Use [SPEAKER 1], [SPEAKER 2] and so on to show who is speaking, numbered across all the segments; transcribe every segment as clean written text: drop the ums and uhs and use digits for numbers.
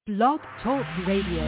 [SPEAKER 1] Blog Talk Radio.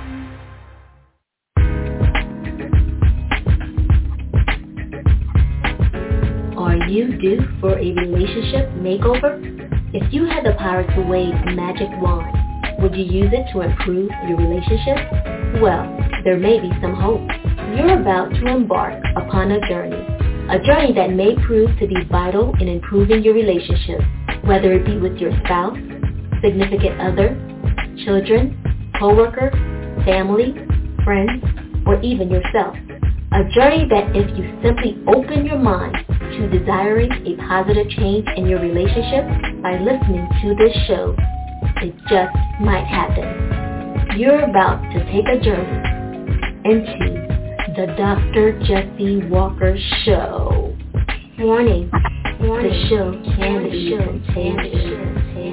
[SPEAKER 2] Are you due for a relationship makeover? If you had the power to wave a magic wand, would you use it to improve your relationship? Well, there may be some hope. You're about to embark upon a journey that may prove to be vital in improving your relationship, whether it be with your spouse, significant other, children, co-worker, family, friends, or even yourself. A journey that if you simply open your mind to desiring a positive change in your relationship by listening to this show, it just might happen. You're about to take a journey into the Dr. Jesse Walker Show. Warning, the show can be contagious.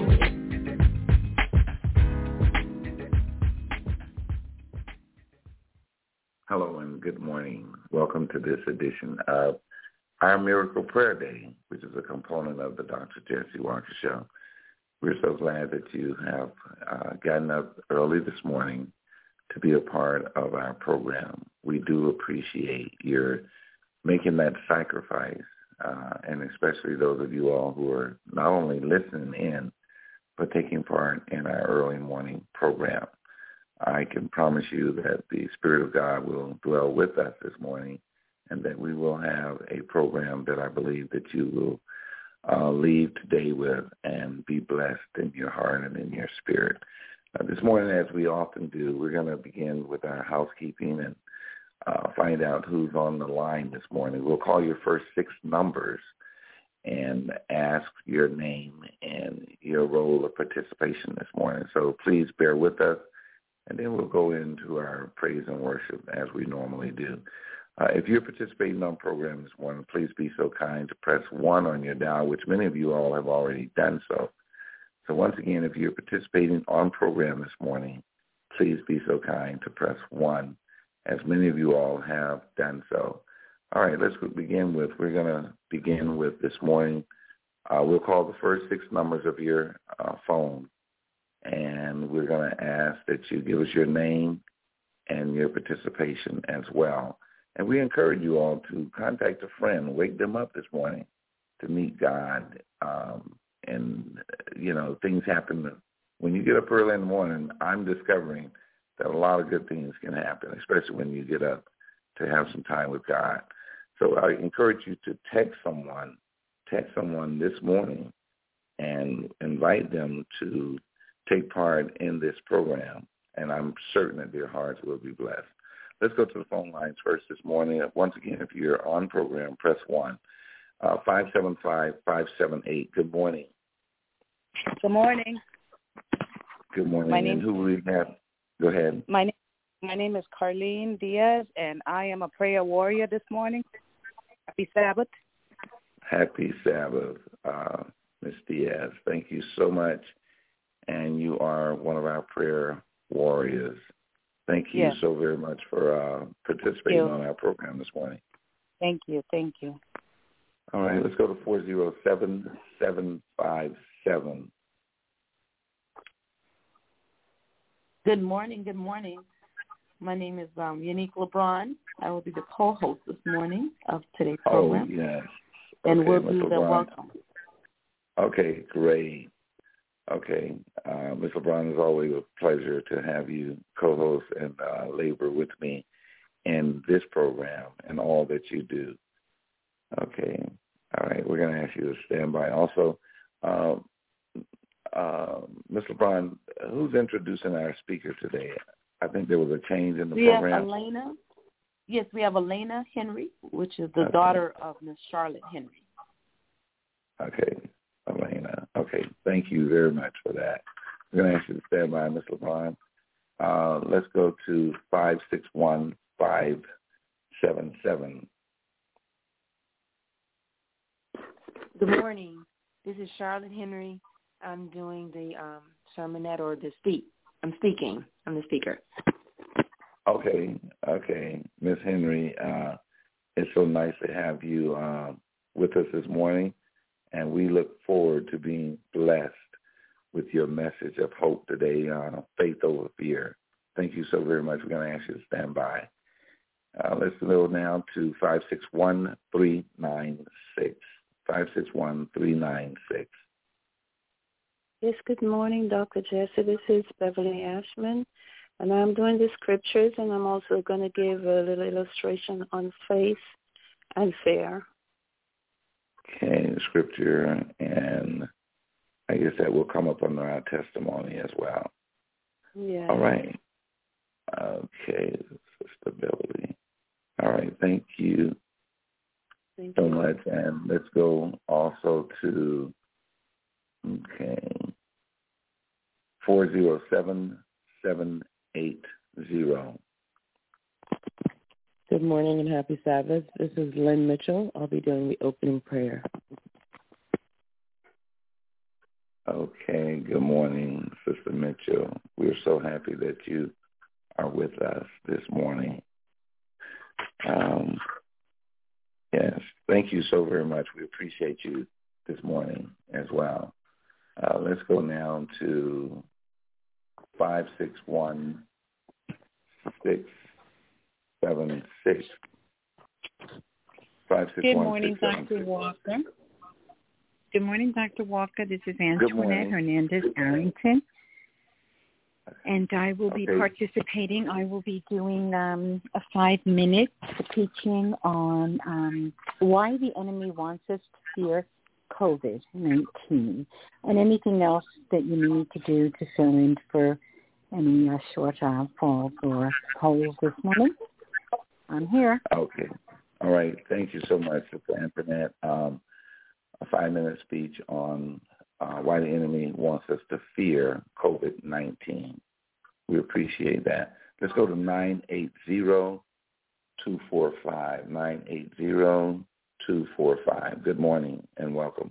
[SPEAKER 3] Hello and good morning. Welcome to this edition of our Miracle Prayer Day, which is a component of the Dr. Jesse Walker Show. We're so glad that you have gotten up early this morning to be a part of our program. We do appreciate your making that sacrifice, and especially those of you all who are not only listening in, but taking part in our early morning program. I can promise you that the Spirit of God will dwell with us this morning and that we will have a program that I believe that you will leave today with and be blessed in your heart and in your spirit. This morning, as we often do, we're going to begin with our housekeeping and find out who's on the line this morning. We'll call your first 6 numbers and ask your name and your role of participation this morning. So please bear with us. And then we'll go into our praise and worship as we normally do. If you're participating on program this morning, please be so kind to press 1 on your dial, which many of you all have already done so. So once again, if you're participating on program this morning, please be so kind to press 1, as many of you all have done so. All right, we're going to begin with this morning. We'll call the first 6 numbers of your phone. And we're going to ask that you give us your name and your participation as well. And we encourage you all to contact a friend, wake them up this morning to meet God. Things happen. When you get up early in the morning, I'm discovering that a lot of good things can happen, especially when you get up to have some time with God. So I encourage you to text someone this morning and invite them to take part in this program, and I'm certain that their hearts will be blessed. Let's go to the phone lines first this morning. Once again, if you're on program, press 1. 575-578. Good morning.
[SPEAKER 4] Good morning.
[SPEAKER 3] Good morning. Who we have? Go ahead.
[SPEAKER 4] My name is Carlene Diaz, and I am a prayer warrior this morning. Happy Sabbath.
[SPEAKER 3] Happy Sabbath, Ms. Diaz. Thank you so much. And you are one of our prayer warriors. Thank you so very much for participating on our program this morning.
[SPEAKER 4] Thank you.
[SPEAKER 3] All right, let's go to 407-757.
[SPEAKER 5] Good morning. My name is Unique LeBron. I will be the co-host this morning of today's program.
[SPEAKER 3] Oh, yes.
[SPEAKER 5] And we'll do the welcome.
[SPEAKER 3] Okay, great. Okay. Ms. LeBron, it's always a pleasure to have you co-host and labor with me in this program and all that you do. Okay. All right. We're going to ask you to stand by. Also, Ms. LeBron, who's introducing our speaker today? I think there was a change in the program.
[SPEAKER 5] We have Elena Henry, which is the daughter of Miss Charlotte Henry.
[SPEAKER 3] Okay. Elena. Okay, thank you very much for that. We're going to ask you to stand by, Ms. LeBron. Let's go to 561-577.
[SPEAKER 5] Good morning. This is Charlotte Henry. I'm doing the sermonette or the speak. I'm speaking. I'm the speaker.
[SPEAKER 3] Okay. Ms. Henry, it's so nice to have you with us this morning. And we look forward to being blessed with your message of hope today, faith over fear. Thank you so very much. We're going to ask you to stand by. Let's go now to 561-396. 561-396.
[SPEAKER 1] Yes, good morning, Dr. Jesse. This is Beverly Ashman, and I'm doing the scriptures, and I'm also going to give a little illustration on faith and fear.
[SPEAKER 3] Okay, the scripture, and I guess that will come up under our testimony as well.
[SPEAKER 1] Yeah.
[SPEAKER 3] All right. Okay, Sister Beverly. All right, thank you so much. And let's go also to, 407-780.
[SPEAKER 6] Good morning and happy Sabbath. This is Lynn Mitchell. I'll be doing the opening prayer.
[SPEAKER 3] Okay, good morning, Sister Mitchell. We're so happy that you are with us this morning. Yes, thank you so very much. We appreciate you this morning as well. Let's go now to 561-676.
[SPEAKER 7] Good morning, Dr. Walker. Good morning, Dr. Walker. This is Antoinette Hernandez-Arrington. And I will be participating. I will be doing a 5-minute teaching on why the enemy wants us to fear COVID-19 and anything else that you need to do to fill in for any short falls or holes this morning. I'm here.
[SPEAKER 3] Okay. All right. Thank you so much, Sister Antoinette. A 5-minute speech on why the enemy wants us to fear COVID-19. We appreciate that. Let's go to 980-245. 980-245. Good morning and welcome.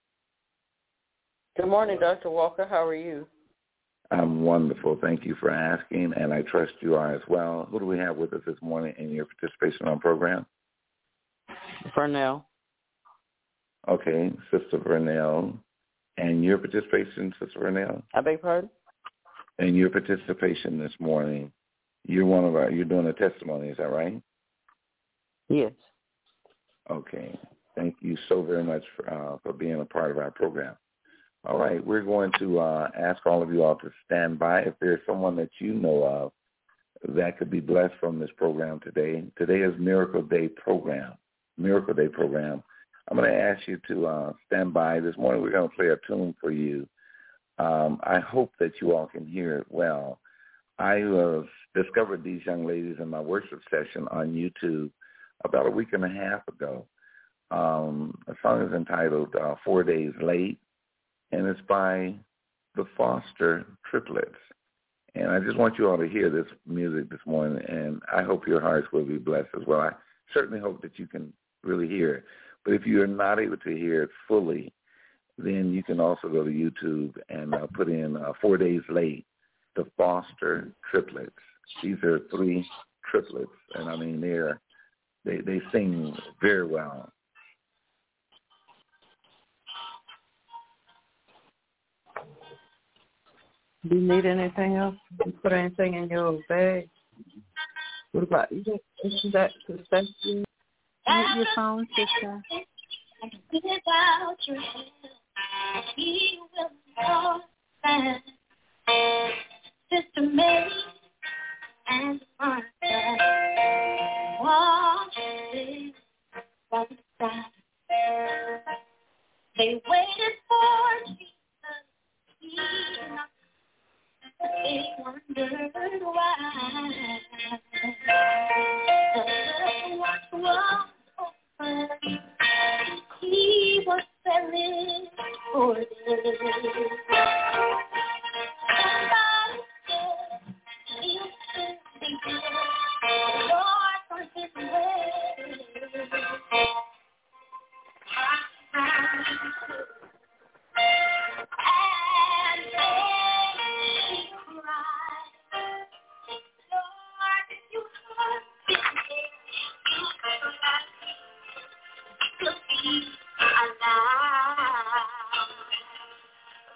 [SPEAKER 6] Good morning, Dr. Walker. How are you?
[SPEAKER 3] I'm wonderful. Thank you for asking, and I trust you are as well. Who do we have with us this morning in your participation on the program?
[SPEAKER 6] Vernell.
[SPEAKER 3] Okay, Sister Vernell. And your participation, Sister Vernell?
[SPEAKER 6] I beg your pardon?
[SPEAKER 3] And your participation this morning, you're doing a testimony, is that right?
[SPEAKER 6] Yes.
[SPEAKER 3] Okay. Thank you so very much for being a part of our program. All right, we're going to ask all of you all to stand by. If there's someone that you know of that could be blessed from this program today. Today is Miracle Day program. Miracle Day program. I'm going to ask you to stand by. This morning we're going to play a tune for you. I hope that you all can hear it well. I discovered these young ladies in my worship session on YouTube about a week and a half ago. The song is entitled 4 Days Late, and it's by the Foster Triplets. And I just want you all to hear this music this morning, and I hope your hearts will be blessed as well. I certainly hope that you can really hear it. But if you're not able to hear it fully, then you can also go to YouTube and put in 4 Days Late, the Foster Triplets. These are 3 triplets, and I mean they sing very well.
[SPEAKER 6] Do you need anything else? You put anything in your bag? What about you? Isn't that the best thing?
[SPEAKER 7] Mute your phone, sister.
[SPEAKER 8] Without your help, he will not stand. Sister Mary and Martha watching from the side. They waited for Jesus. They wondered why. What was open? He was selling for them. Somebody said he'll soon be good. Lord on his way. And she cried, Lord, you have been there. To be alive.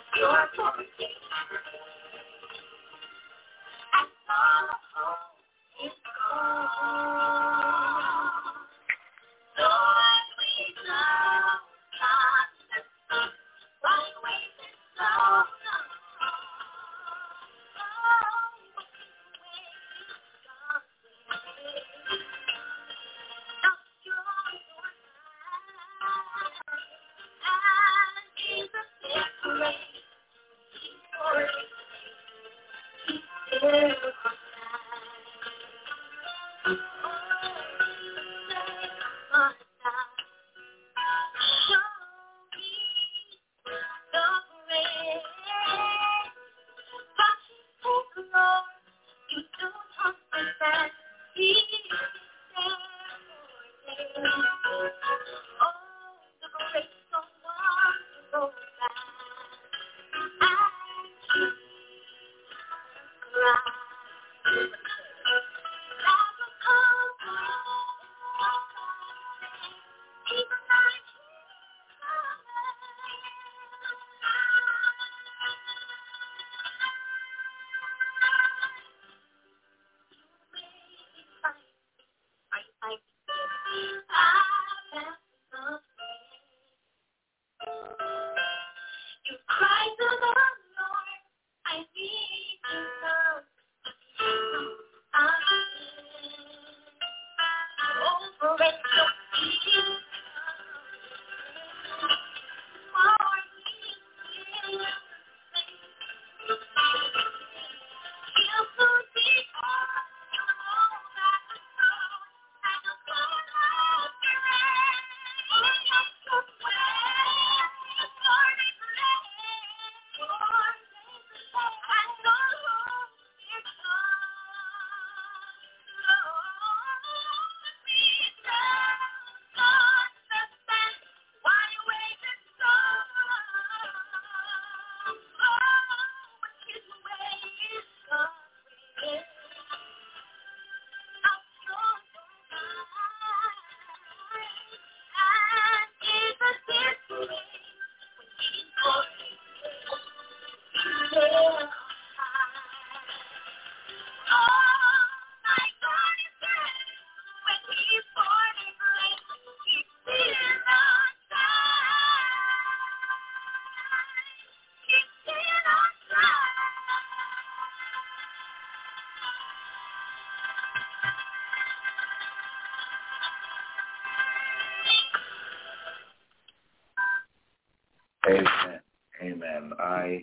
[SPEAKER 3] Amen. Amen. I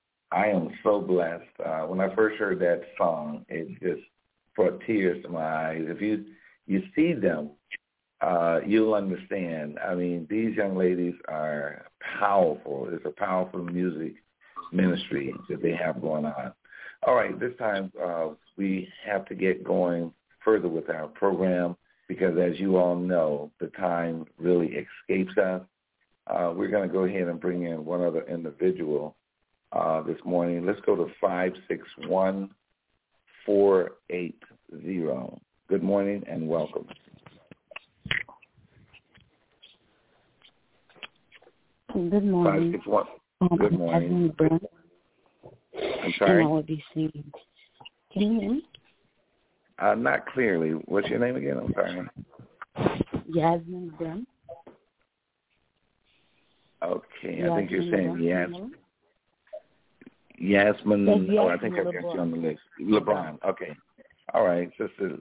[SPEAKER 3] am so blessed. When I first heard that song, it just brought tears to my eyes. If you see them, you'll understand. I mean, these young ladies are powerful. It's a powerful music ministry that they have going on. All right, this time we have to get going further with our program because, as you all know, the time really escapes us. We're going to go ahead and bring in one other individual this morning. Let's go to 561-480. Good morning and welcome.
[SPEAKER 9] Good morning.
[SPEAKER 3] 561. Good morning. I'm sorry?
[SPEAKER 9] And I will be singing. Can you hear me?
[SPEAKER 3] Not clearly. What's your name again? I'm sorry.
[SPEAKER 9] Yasmin Brim.
[SPEAKER 3] Okay, I think you're saying Yasmin. Oh, I think I've got you on the list. LeBron. Okay. All right, Sister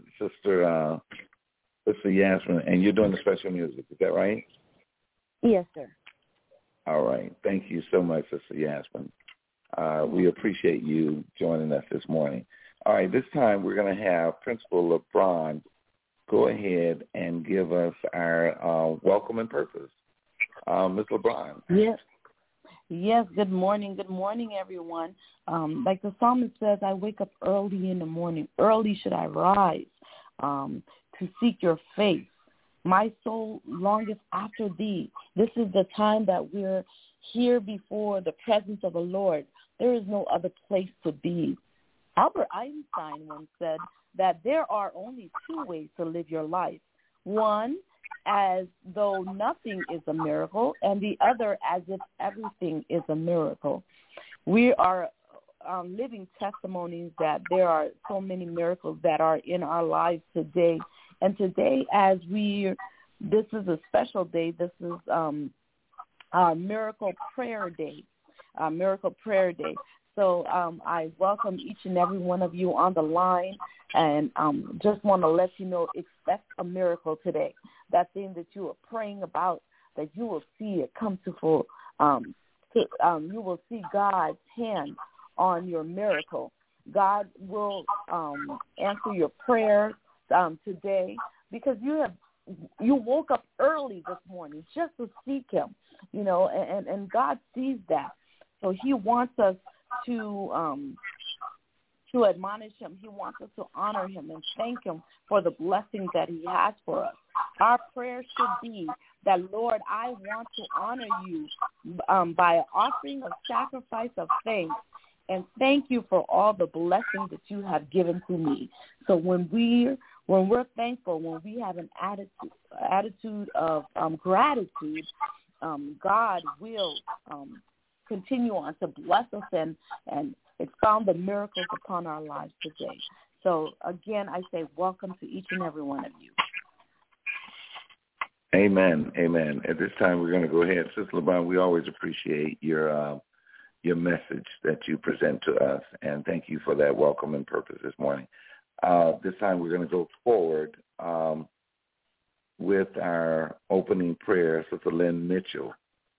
[SPEAKER 3] Yasmin, and you're doing the special music. Is that right?
[SPEAKER 9] Yes, sir.
[SPEAKER 3] All right. Thank you so much, Sister Yasmin. We appreciate you joining us this morning. All right, this time we're going to have Principal LeBron go ahead and give us our welcome and purpose. Ms. LeBron.
[SPEAKER 10] Yes. Good morning, everyone. Like the psalmist says, I wake up early in the morning. Early should I rise to seek your face. My soul longeth after thee. This is the time that we're here before the presence of the Lord. There is no other place to be. Albert Einstein once said that there are only two ways to live your life. One, as though nothing is a miracle, and the other as if everything is a miracle. We are living testimonies that there are so many miracles that are in our lives today. And today, this is a special day. This is our Miracle Prayer Day. So I welcome each and every one of you on the line, and just want to let you know, expect a miracle today. That thing that you are praying about, that you will see it come to full. You will see God's hand on your miracle. God will answer your prayers today, because you woke up early this morning just to seek him, and God sees that. So he wants us to admonish him. He wants us to honor him and thank him for the blessings that he has for us. Our prayer should be that, Lord, I want to honor you by offering a sacrifice of thanks, and thank you for all the blessings that you have given to me. So when we're thankful, when we have an attitude of gratitude, God will continue on to bless us and expound the miracles upon our lives today. So again, I say welcome to each and every one of you.
[SPEAKER 3] Amen. At this time, we're going to go ahead. Sister LeBron, we always appreciate your message that you present to us, and thank you for that welcome and purpose this morning. This time, we're going to go forward with our opening prayer. Sister Lynn Mitchell.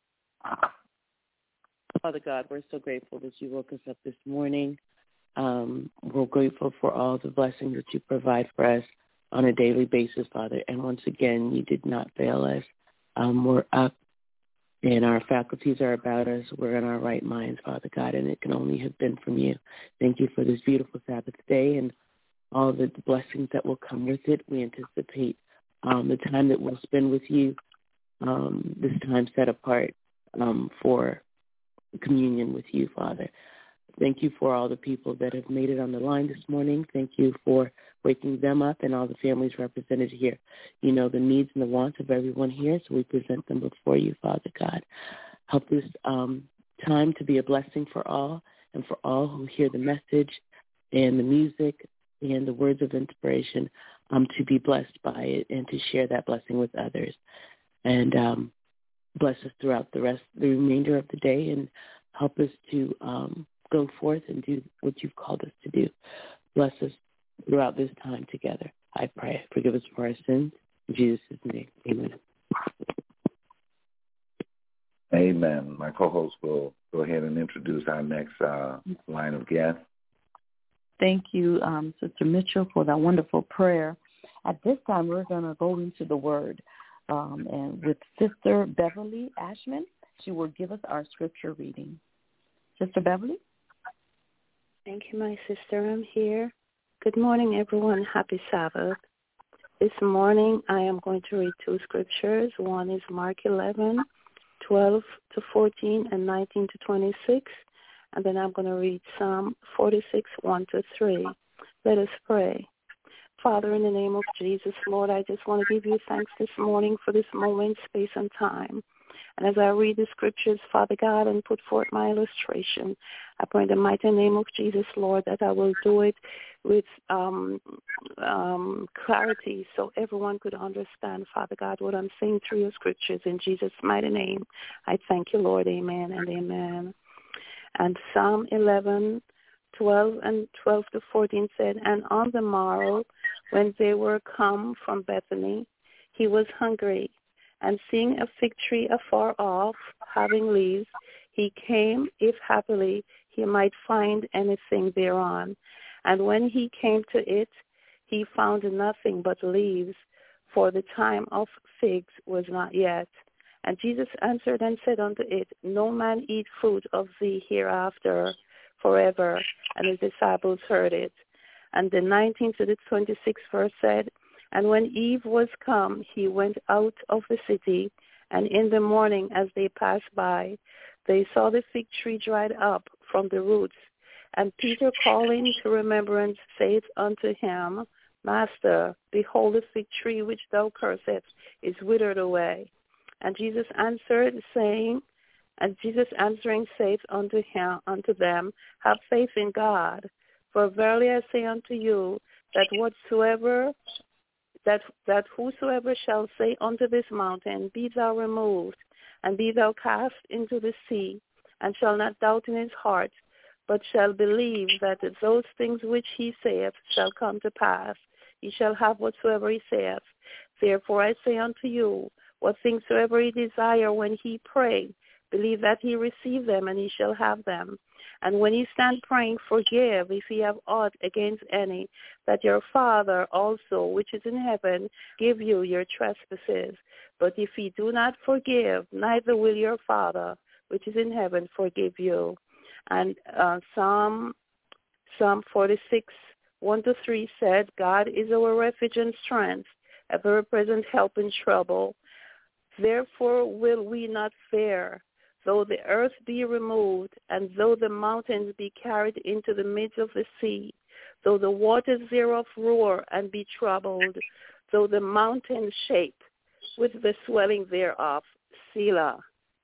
[SPEAKER 11] Father God, we're so grateful that you woke us up this morning. We're grateful for all the blessings that you provide for us on a daily basis, Father. And once again, you did not fail us. We're up, and our faculties are about us. We're in our right minds, Father God, and it can only have been from you. Thank you for this beautiful Sabbath day and all the blessings that will come with it. We anticipate the time that we'll spend with you, this time set apart for communion with you, Father. Thank you for all the people that have made it on the line this morning. Thank you for waking them up and all the families represented here. You know the needs and the wants of everyone here, so we present them before you, Father God. Help this time to be a blessing for all, and for all who hear the message and the music and the words of inspiration, to be blessed by it and to share that blessing with others. And bless us throughout the remainder of the day, and help us to go forth and do what you've called us to do. Bless us throughout this time together. I pray. Forgive us for our sins. In Jesus' name, amen.
[SPEAKER 3] Amen. My co-host will go ahead and introduce our next line of guests.
[SPEAKER 10] Thank you, Sister Mitchell, for that wonderful prayer. At this time, we're going to go into the Word. And with Sister Beverly Ashman, she will give us our scripture reading. Sister Beverly?
[SPEAKER 1] Thank you, my sister. I'm here. Good morning, everyone. Happy Sabbath. This morning, I am going to read two scriptures. One is Mark 11, 12 to 14, and 19 to 26. And then I'm going to read Psalm 46, 1 to 3. Let us pray. Father, in the name of Jesus, Lord, I just want to give you thanks this morning for this moment, space, and time. And as I read the scriptures, Father God, and put forth my illustration, I pray in the mighty name of Jesus, Lord, that I will do it with clarity so everyone could understand, Father God, what I'm saying through your scriptures. In Jesus' mighty name, I thank you, Lord. Amen and amen. And Psalm 11, 12 to 14 said, and on the morrow, when they were come from Bethany, he was hungry. And seeing a fig tree afar off, having leaves, he came, if happily he might find anything thereon. And when he came to it, he found nothing but leaves, for the time of figs was not yet. And Jesus answered and said unto it, no man eat fruit of thee hereafter forever. And his disciples heard it. And the 19th to the 26th verse said, and when Eve was come, he went out of the city, and in the morning as they passed by, they saw the fig tree dried up from the roots. And Peter, calling to remembrance, saith unto him, Master, behold, the fig tree which thou cursest is withered away. And Jesus answered, saying, And Jesus answering saith unto them, have faith in God. For verily I say unto you, that whosoever shall say unto this mountain, be thou removed, and be thou cast into the sea, and shall not doubt in his heart, but shall believe that those things which he saith shall come to pass, he shall have whatsoever he saith. Therefore I say unto you, what things soever he desire when he pray, believe that he receive them, and he shall have them. And when ye stand praying, forgive if ye have aught against any, that your Father also, which is in heaven, give you your trespasses. But if ye do not forgive, neither will your Father, which is in heaven, forgive you. And Psalm 46, 1-3 said, God is our refuge and strength, a very present help in trouble. Therefore will we not fear, though the earth be removed, and though the mountains be carried into the midst of the sea, though the waters thereof roar and be troubled, though the mountains shake with the swelling thereof. Selah.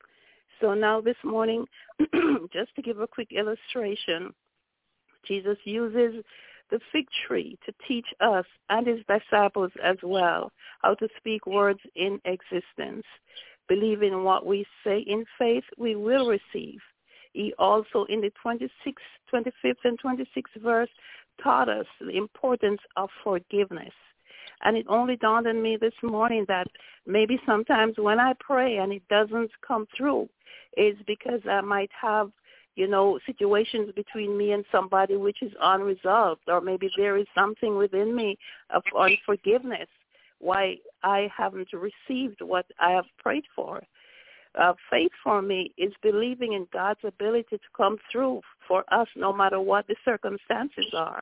[SPEAKER 1] So now this morning, just to give a quick illustration, Jesus uses the fig tree to teach us and his disciples as well how to speak words in existence. Believe in what we say in faith, we will receive. He also, in the 25th and 26th verse, taught us the importance of forgiveness. And it only dawned on me this morning that maybe sometimes when I pray and it doesn't come through, it's because I might have, situations between me and somebody which is unresolved, or maybe there is something within me of unforgiveness, why I haven't received what I have prayed for. Faith for me is believing in God's ability to come through for us no matter what the circumstances are.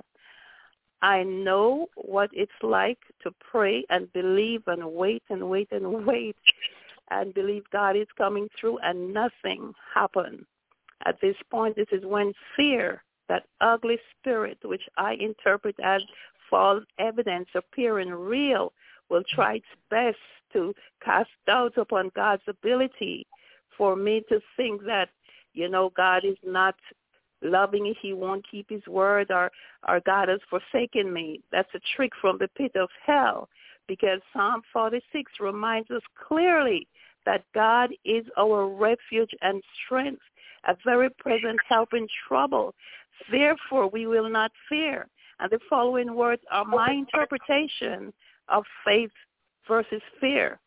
[SPEAKER 1] I know what it's like to pray and believe and wait and wait and wait and believe God is coming through and nothing happened. At this point, this is when fear, that ugly spirit, which I interpret as false evidence appearing real, will try its best to cast doubt upon God's ability for me to think that, God is not loving, he won't keep his word, or God has forsaken me. That's a trick from the pit of hell, because Psalm 46 reminds us clearly that God is our refuge and strength, a very present help in trouble. Therefore, we will not fear. And the following words are my interpretation of faith versus fear.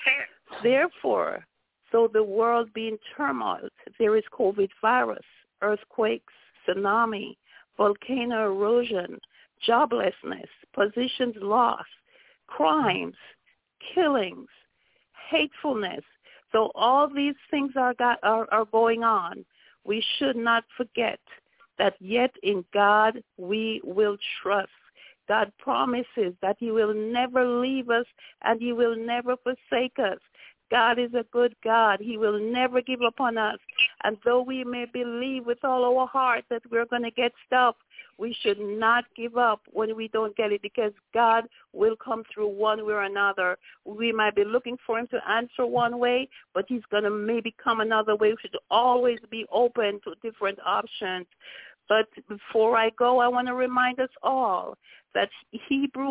[SPEAKER 1] Therefore, though the world be in turmoil, there is COVID virus, earthquakes, tsunami, volcano erosion, joblessness, positions lost, crimes, killings, hatefulness. Though all these things are going on, we should not forget that yet in God we will trust. God promises that he will never leave us and he will never forsake us. God is a good God. He will never give up on us. And though we may believe with all our heart that we're going to get stuff, we should not give up when we don't get it, because God will come through one way or another. We might be looking for him to answer one way, but he's going to maybe come another way. We should always be open to different options. But before I go, I want to remind us all that Hebrew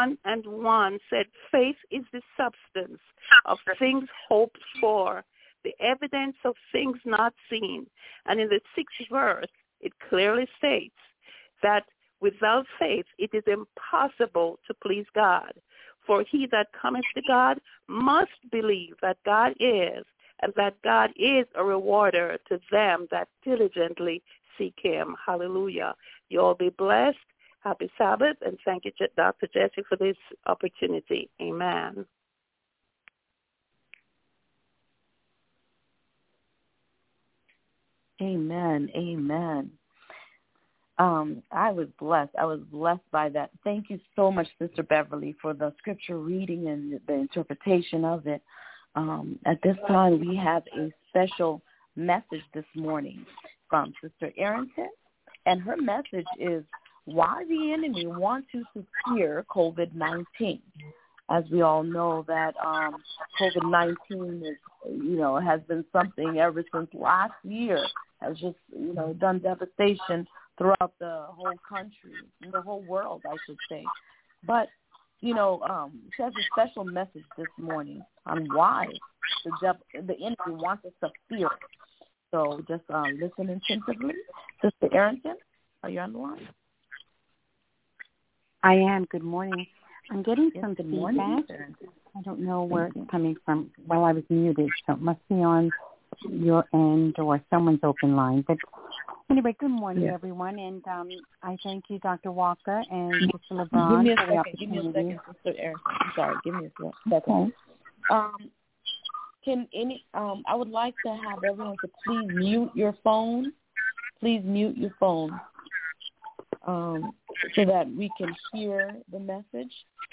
[SPEAKER 1] 1:1 said, faith is the substance of things hoped for, the evidence of things not seen. And in the 6th verse, it clearly states that without faith it is impossible to please God. For he that cometh to God must believe that God is, and that God is a rewarder to them that diligently seek him. Hallelujah. You all be blessed. Happy Sabbath, and thank you, Dr. Jesse, for this opportunity. Amen.
[SPEAKER 10] Amen. Amen. I was blessed. I was blessed by that. Thank you so much, Sister Beverly, for the scripture reading and the interpretation of it. At this time, we have a special message this morning from Sister Arrington, and her message is why the enemy wants you to fear COVID-19. As we all know that COVID-19 has been something ever since last year, has just, done devastation throughout the whole country, the whole world, I should say. But, she has a special message this morning on why the enemy wants us to fear. So just listen attentively. Sister Arrington, are you on the line?
[SPEAKER 7] I am. Good morning. I'm getting some
[SPEAKER 10] good
[SPEAKER 7] feedback.
[SPEAKER 10] Morning.
[SPEAKER 7] I don't know where it's coming from. Well, I was muted, so it must be on your end or someone's open line. But anyway, good morning, everyone. And I thank you, Dr. Walker and Sister LeBron, for the opportunity.
[SPEAKER 10] Give me a second, Sister Arrington. I'm sorry. Give me a second. Okay. I would like to have everyone to please mute your phone. Please mute your phone so that we can hear the message.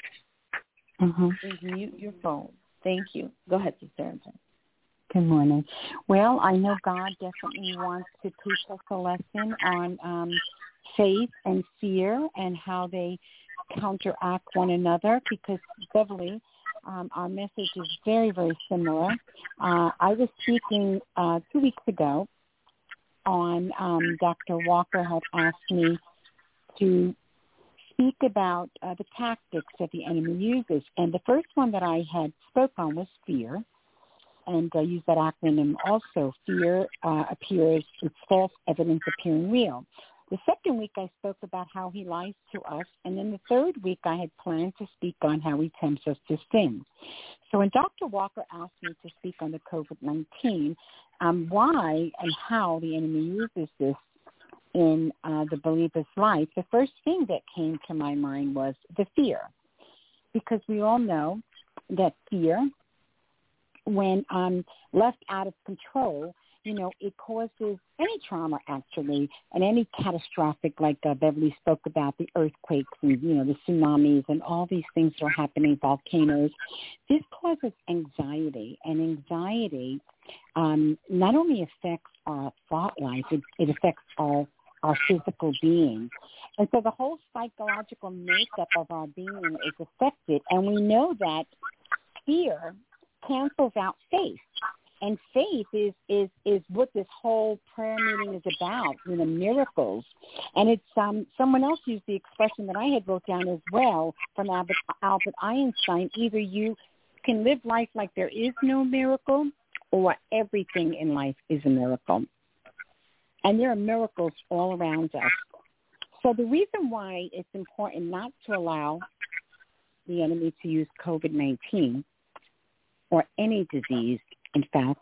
[SPEAKER 7] Mm-hmm.
[SPEAKER 10] Please mute your phone. Thank you. Go ahead, Sister Arrington.
[SPEAKER 7] Good morning. Well, I know God definitely wants to teach us a lesson on faith and fear and how they counteract one another, because Beverly, our message is very, very similar. I was speaking 2 weeks ago on Dr. Walker had asked me to speak about the tactics that the enemy uses. And the first one that I had spoke on was fear. And I use that acronym also. Fear appears, it's false evidence appearing real. The second week I spoke about how he lies to us. And then the third week I had planned to speak on how he tempts us to sin. So when Dr. Walker asked me to speak on the COVID-19, why and how the enemy uses this in the believer's life, the first thing that came to my mind was the fear. Because we all know that fear, when left out of control, it causes any trauma, actually, and any catastrophic, like Beverly spoke about, the earthquakes and, the tsunamis and all these things that are happening, volcanoes. This causes anxiety, and anxiety not only affects our thought life, it affects our physical being. And so the whole psychological makeup of our being is affected, and we know that fear cancels out faith. And faith is what this whole prayer meeting is about, miracles. And it's someone else used the expression that I had wrote down as well from Albert Einstein. Either you can live life like there is no miracle, or everything in life is a miracle. And there are miracles all around us. So the reason why it's important not to allow the enemy to use COVID-19 or any disease, in fact,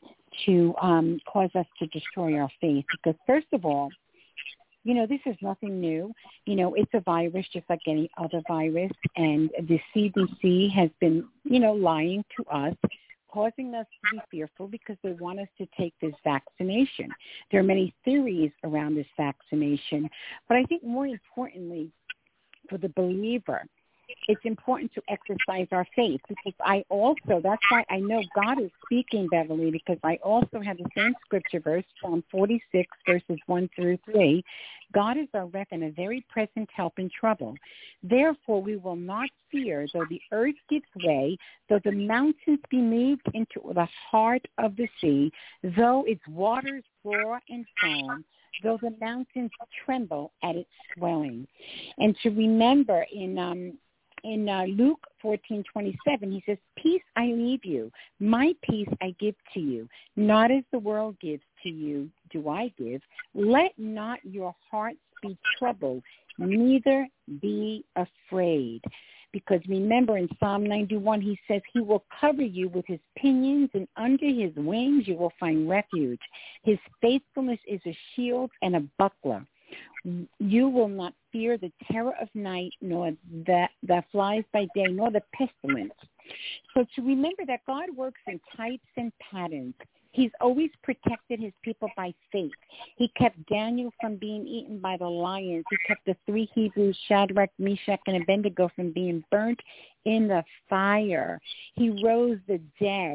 [SPEAKER 7] to cause us to destroy our faith. Because first of all, this is nothing new. It's a virus just like any other virus. And the CDC has been, lying to us, causing us to be fearful because they want us to take this vaccination. There are many theories around this vaccination. But I think more importantly, for the believer, it's important to exercise our faith, because that's why I know God is speaking, Beverly, because I also have the same scripture verse, Psalm 46, verses 1 through 3. God is our refuge and a very present help in trouble. Therefore, we will not fear, though the earth gives way, though the mountains be moved into the heart of the sea, though its waters roar and foam, though the mountains tremble at its swelling. And to remember in Luke 14:27, he says, "Peace I leave you, my peace I give to you. Not as the world gives to you do I give. Let not your hearts be troubled, neither be afraid." Because remember in Psalm 91, he says he will cover you with his pinions, and under his wings you will find refuge. His faithfulness is a shield and a buckler. You will not fear the terror of night, nor that flies by day, nor the pestilence. So to remember that God works in types and patterns. He's always protected his people by faith. He kept Daniel from being eaten by the lions. He kept the three Hebrews, Shadrach, Meshach, and Abednego, from being burnt in the fire. He rose the dead.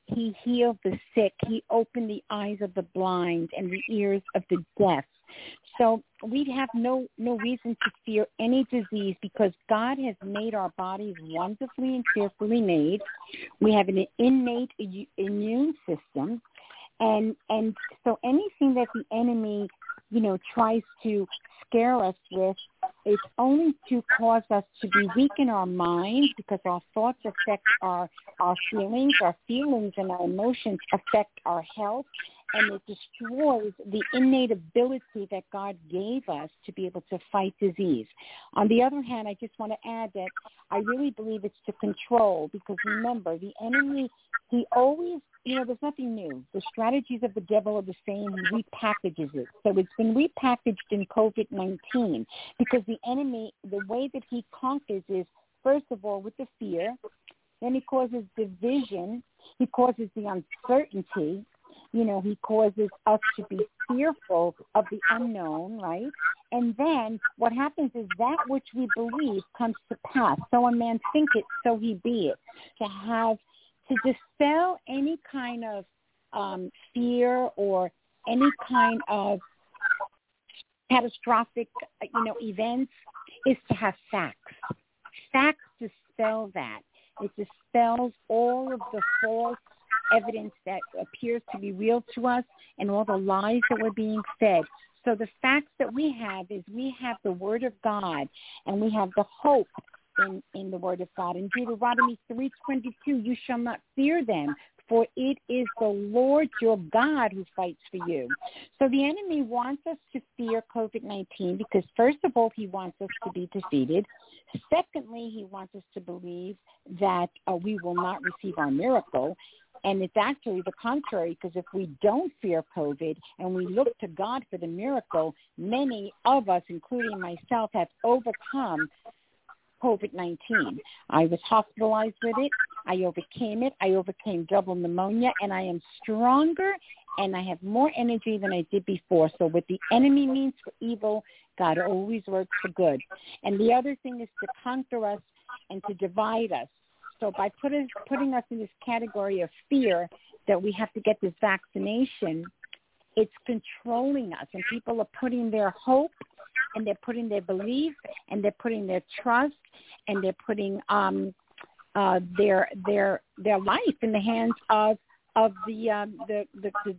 [SPEAKER 7] He healed the sick. He opened the eyes of the blind and the ears of the deaf. So we have no reason to fear any disease because God has made our bodies wonderfully and fearfully made. We have an innate immune system. And so anything that the enemy, tries to scare us with, it's only to cause us to be weak in our minds because our thoughts affect our feelings and our emotions affect our health, and it destroys the innate ability that God gave us to be able to fight disease. On the other hand, I just want to add that I really believe it's to control because remember, the enemy, he always, there's nothing new. The strategies of the devil are the same. He repackages it. So it's been repackaged in COVID-19 because the enemy, the way that he conquers is, first of all, with the fear. Then he causes division. He causes the uncertainty. He causes us to be fearful of the unknown, right? And then what happens is that which we believe comes to pass. So a man think it, so he be it. To dispel any kind of fear or any kind of catastrophic, events is to have facts. Facts dispel that. It dispels all of the false evidence that appears to be real to us and all the lies that we're being fed. So the facts that we have is we have the Word of God and we have the hope in the Word of God. In Deuteronomy 3:22, you shall not fear them, for it is the Lord your God who fights for you. So the enemy wants us to fear COVID-19 because, first of all, he wants us to be defeated. Secondly, he wants us to believe that we will not receive our miracle. And it's actually the contrary, because if we don't fear COVID and we look to God for the miracle, many of us, including myself, have overcome COVID-19. I was hospitalized with it. I overcame it. I overcame double pneumonia, and I am stronger and I have more energy than I did before. So what the enemy means for evil, God always works for good. And the other thing is to conquer us and to divide us. So by putting us in this category of fear that we have to get this vaccination, it's controlling us. And people are putting their hope and they're putting their belief and they're putting their trust and they're putting their life in the hands of the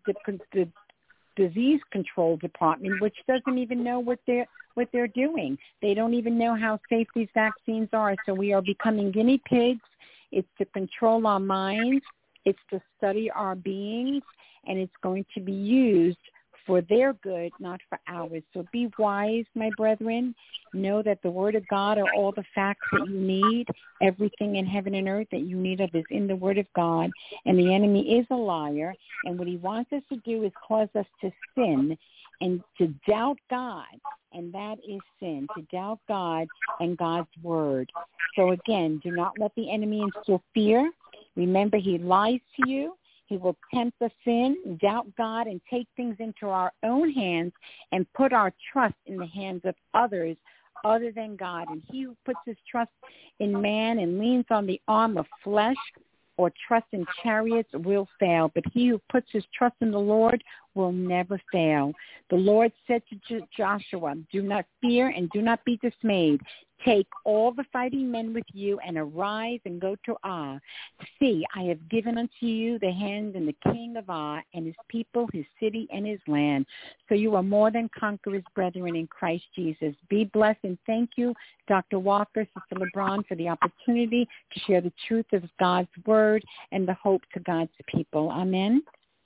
[SPEAKER 7] disease control department, which doesn't even know what they're doing. They don't even know how safe these vaccines are. So we are becoming guinea pigs. It's to control our minds. It's to study our beings, and it's going to be used for their good, not for ours. So be wise, my brethren. Know that the Word of God are all the facts that you need. Everything in heaven and earth that you need of is in the Word of God. And the enemy is a liar. And what he wants us to do is cause us to sin and to doubt God. And that is sin, to doubt God and God's Word. So again, do not let the enemy instill fear. Remember, he lies to you. He will tempt us in, doubt God, and take things into our own hands and put our trust in the hands of others other than God. And he who puts his trust in man and leans on the arm of flesh or trust in chariots will fail. But he who puts his trust in the Lord will never fail. The Lord said to Joshua, do not fear and do not be dismayed. Take all the fighting men with you and arise and go to Ai. See, I have given unto you the hand and the king of Ai and his people, his city, and his land. So you are more than conquerors, brethren, in Christ Jesus. Be blessed, and thank you, Dr. Walker, Sister LeBron, for the opportunity to share the truth of God's word and the hope to God's people. Amen.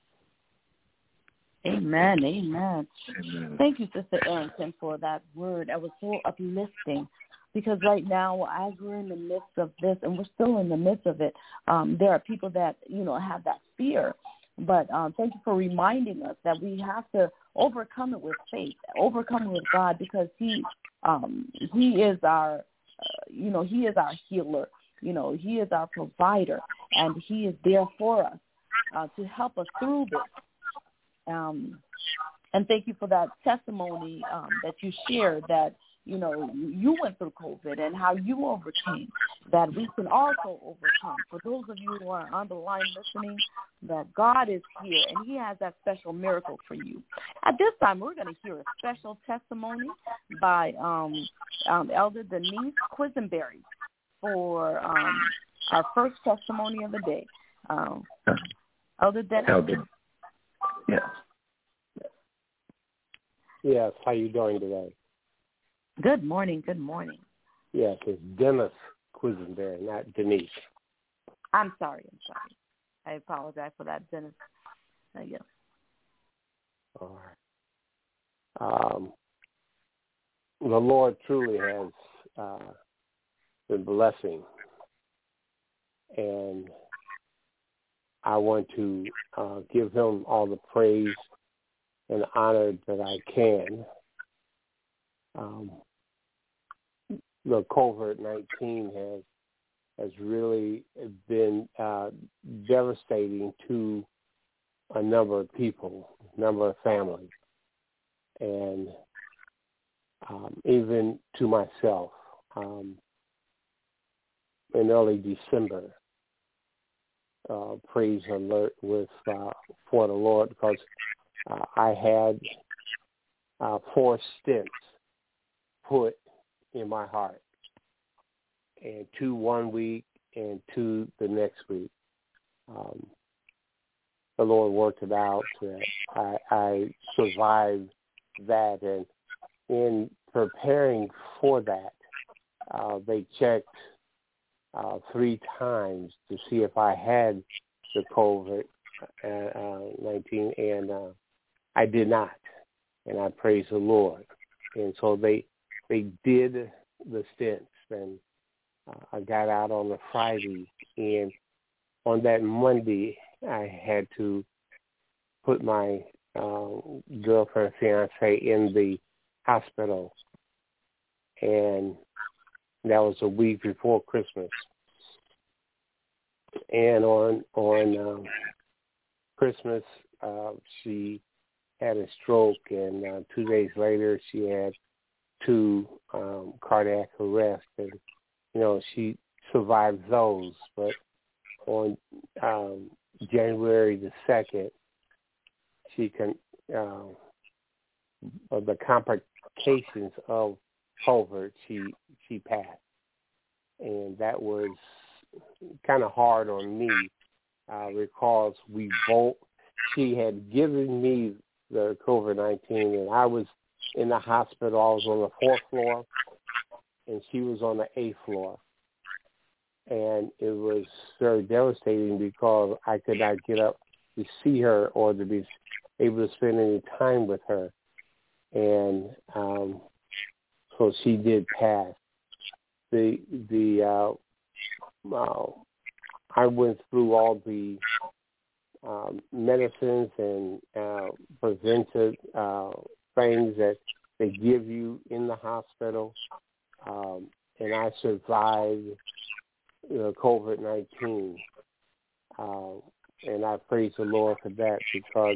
[SPEAKER 10] Amen. Amen. Thank you, Sister Arrington, for that word. That was so uplifting. Because right now, as we're in the midst of this, and we're still in the midst of it, there are people that, have that fear. But thank you for reminding us that we have to overcome it with faith, overcome it with God, because He is our, He is our healer. He is our provider, and He is there for us to help us through this. And thank you for that testimony that you shared, that you went through COVID and how you overcame, that we can also overcome. For those of you who are on the line listening, that God is here and he has that special miracle for you. At this time, we're going to hear a special testimony by Elder Denise Quisenberry for our first testimony of the day. Elder Denise.
[SPEAKER 3] Yes.
[SPEAKER 12] Yes, how you doing today?
[SPEAKER 10] Good morning, good morning.
[SPEAKER 12] Yes, it's Dennis Quisenberry, not Denise.
[SPEAKER 10] I'm sorry. I apologize for that, Dennis. Yes.
[SPEAKER 12] All right. The Lord truly has been blessing, and I want to give him all the praise and honor that I can. The COVID-19 has really been devastating to a number of people, a number of families, and even to myself. In early December, praise alert with for the Lord, because I had 4 stents put in my heart, and 2 1 week and 2 the next week. The Lord worked it out. I survived that, and in preparing for that, they checked 3 times to see if I had the COVID-19, and I did not, and I praise the Lord. And so they did the stents, and I got out on a Friday, and on that Monday I had to put my girlfriend, fiance, in the hospital, and that was a week before Christmas. And on Christmas, she had a stroke, and 2 days later she had 2 cardiac arrests, and she survived those. But on January the 2nd, she the complications of COVID, she passed, and that was kind of hard on me because she had given me the COVID-19, and I was in the hospital. I was on the 4th floor, and she was on the 8th floor, and it was very devastating because I could not get up to see her or to be able to spend any time with her, and so she did pass. I went through all the medicines and preventive things that they give you in the hospital, and I survived COVID-19, and I praise the Lord for that, because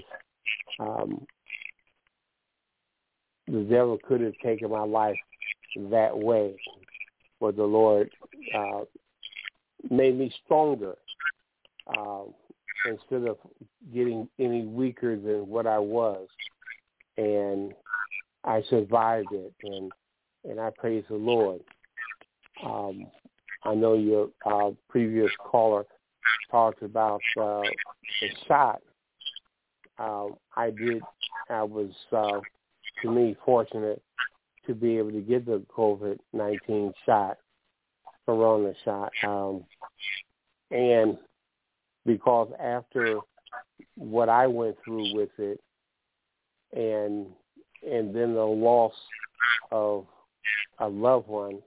[SPEAKER 12] the devil could have taken my life that way, but the Lord made me stronger instead of getting any weaker than what I was, and I survived it, and I praise the Lord. I know your previous caller talked about the shot. I was, to me, fortunate to be able to get the COVID-19 shot, corona shot, and because after what I went through with it, and then the loss of a loved one,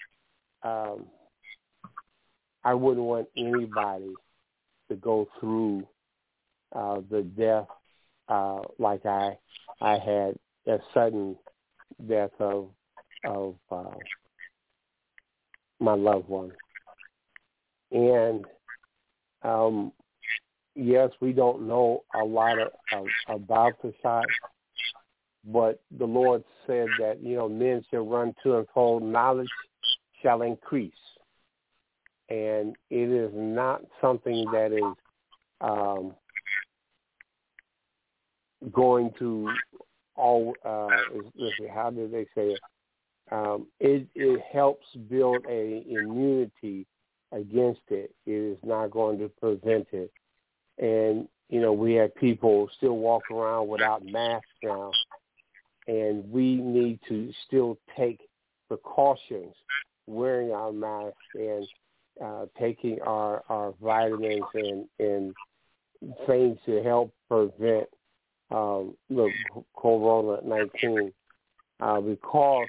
[SPEAKER 12] I wouldn't want anybody to go through the death like I had, a sudden death of my loved one. And yes, we don't know a lot about the shot, but the Lord said that, men shall run to and fro, knowledge shall increase. And it is not something that is going to how did they say it? It helps build a immunity against it. It is not going to prevent it. And, we have people still walk around without masks now, and we need to still take precautions, wearing our masks and taking our vitamins and things to help prevent the COVID-19 because,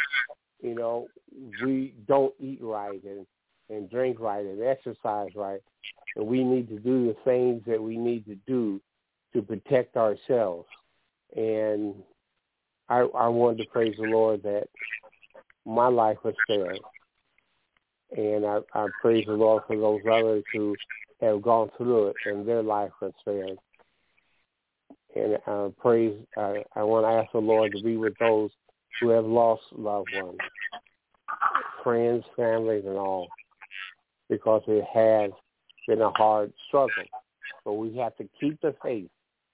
[SPEAKER 12] we don't eat right and drink right and exercise right. And we need to do the things that we need to do to protect ourselves. And I wanted to praise the Lord that my life was spared. And I praise the Lord for those others who have gone through it and their life was spared. And I want to ask the Lord to be with those who have lost loved ones, friends, families, and all, because it has been a hard struggle. But we have to keep the faith.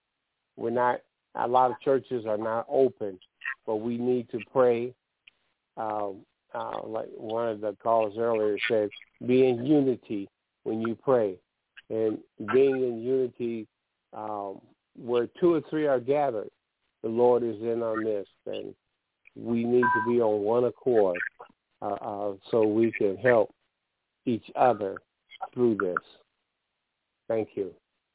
[SPEAKER 12] A lot of churches are not open, but we need to pray. Like one of the callers earlier said, be in unity when you pray. And being in unity, where 2 or 3 are gathered, the Lord is in our midst. And we need to be on one accord so we can help each other through this. Thank you.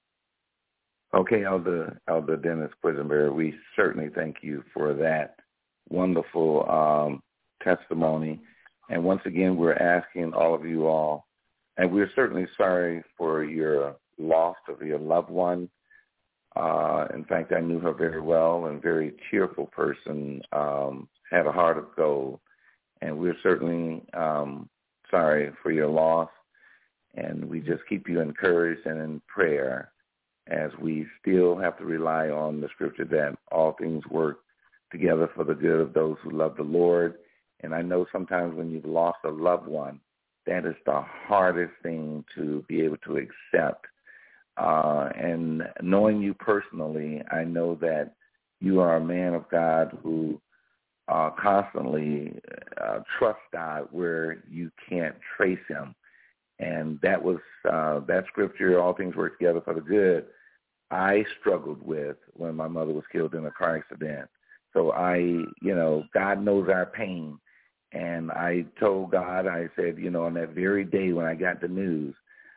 [SPEAKER 3] Okay, Elder Dennis Quisenberry, we certainly thank you for that wonderful testimony. And once again, we're asking all of you all, and we're certainly sorry for your loss of your loved one. In fact, I knew her very well, and very cheerful person, had a heart of gold. And we're certainly sorry for your loss. And we just keep you encouraged and in prayer, as we still have to rely on the scripture that all things work together for the good of those who love the Lord. And I know sometimes when you've lost a loved one, that is the hardest thing to be able to accept. And knowing you personally, I know that you are a man of God who constantly trusts God where you can't trace him. And that was that scripture, all things work together for the good, I struggled with when my mother was killed in a car accident. So God knows our pain. And I told God, I said, on that very day when I got the news,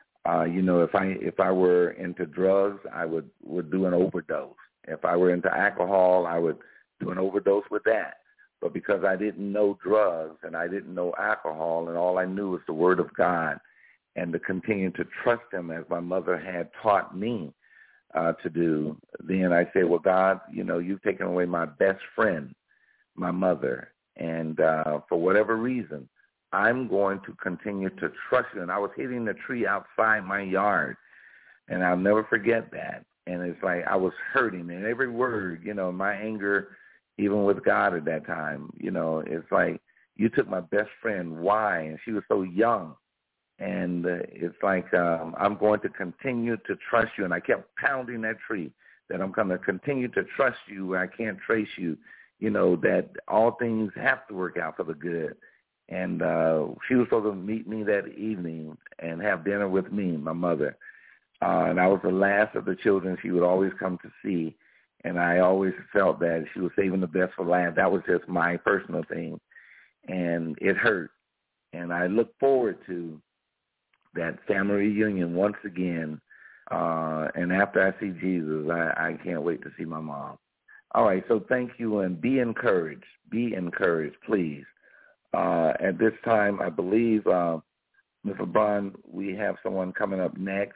[SPEAKER 3] if I were into drugs, I would do an overdose. If I were into alcohol, I would do an overdose with that. But because I didn't know drugs and I didn't know alcohol, and all I knew was the Word of God, and to continue to trust him as my mother had taught me to do, then I said, well, God, you've taken away my best friend, my mother, and for whatever reason, I'm going to continue to trust you. And I was hitting the tree outside my yard, and I'll never forget that. And it's like I was hurting, and every word, my anger, even with God at that time, it's like, you took my best friend. Why? And she was so young. And it's like I'm going to continue to trust you. And I kept pounding that tree that I'm going to continue to trust you where I can't trace you, that all things have to work out for the good. And she was supposed to meet me that evening and have dinner with me, my mother. And I was the last of the children she would always come to see. And I always felt that she was saving the best for last. That was just my personal thing. And it hurt. And I look forward to that family reunion once again. And after I see Jesus, I can't wait to see my mom. All right, so thank you, and be encouraged. Be encouraged, please. At this time, I believe, Ms. LeBron, we have someone coming up next.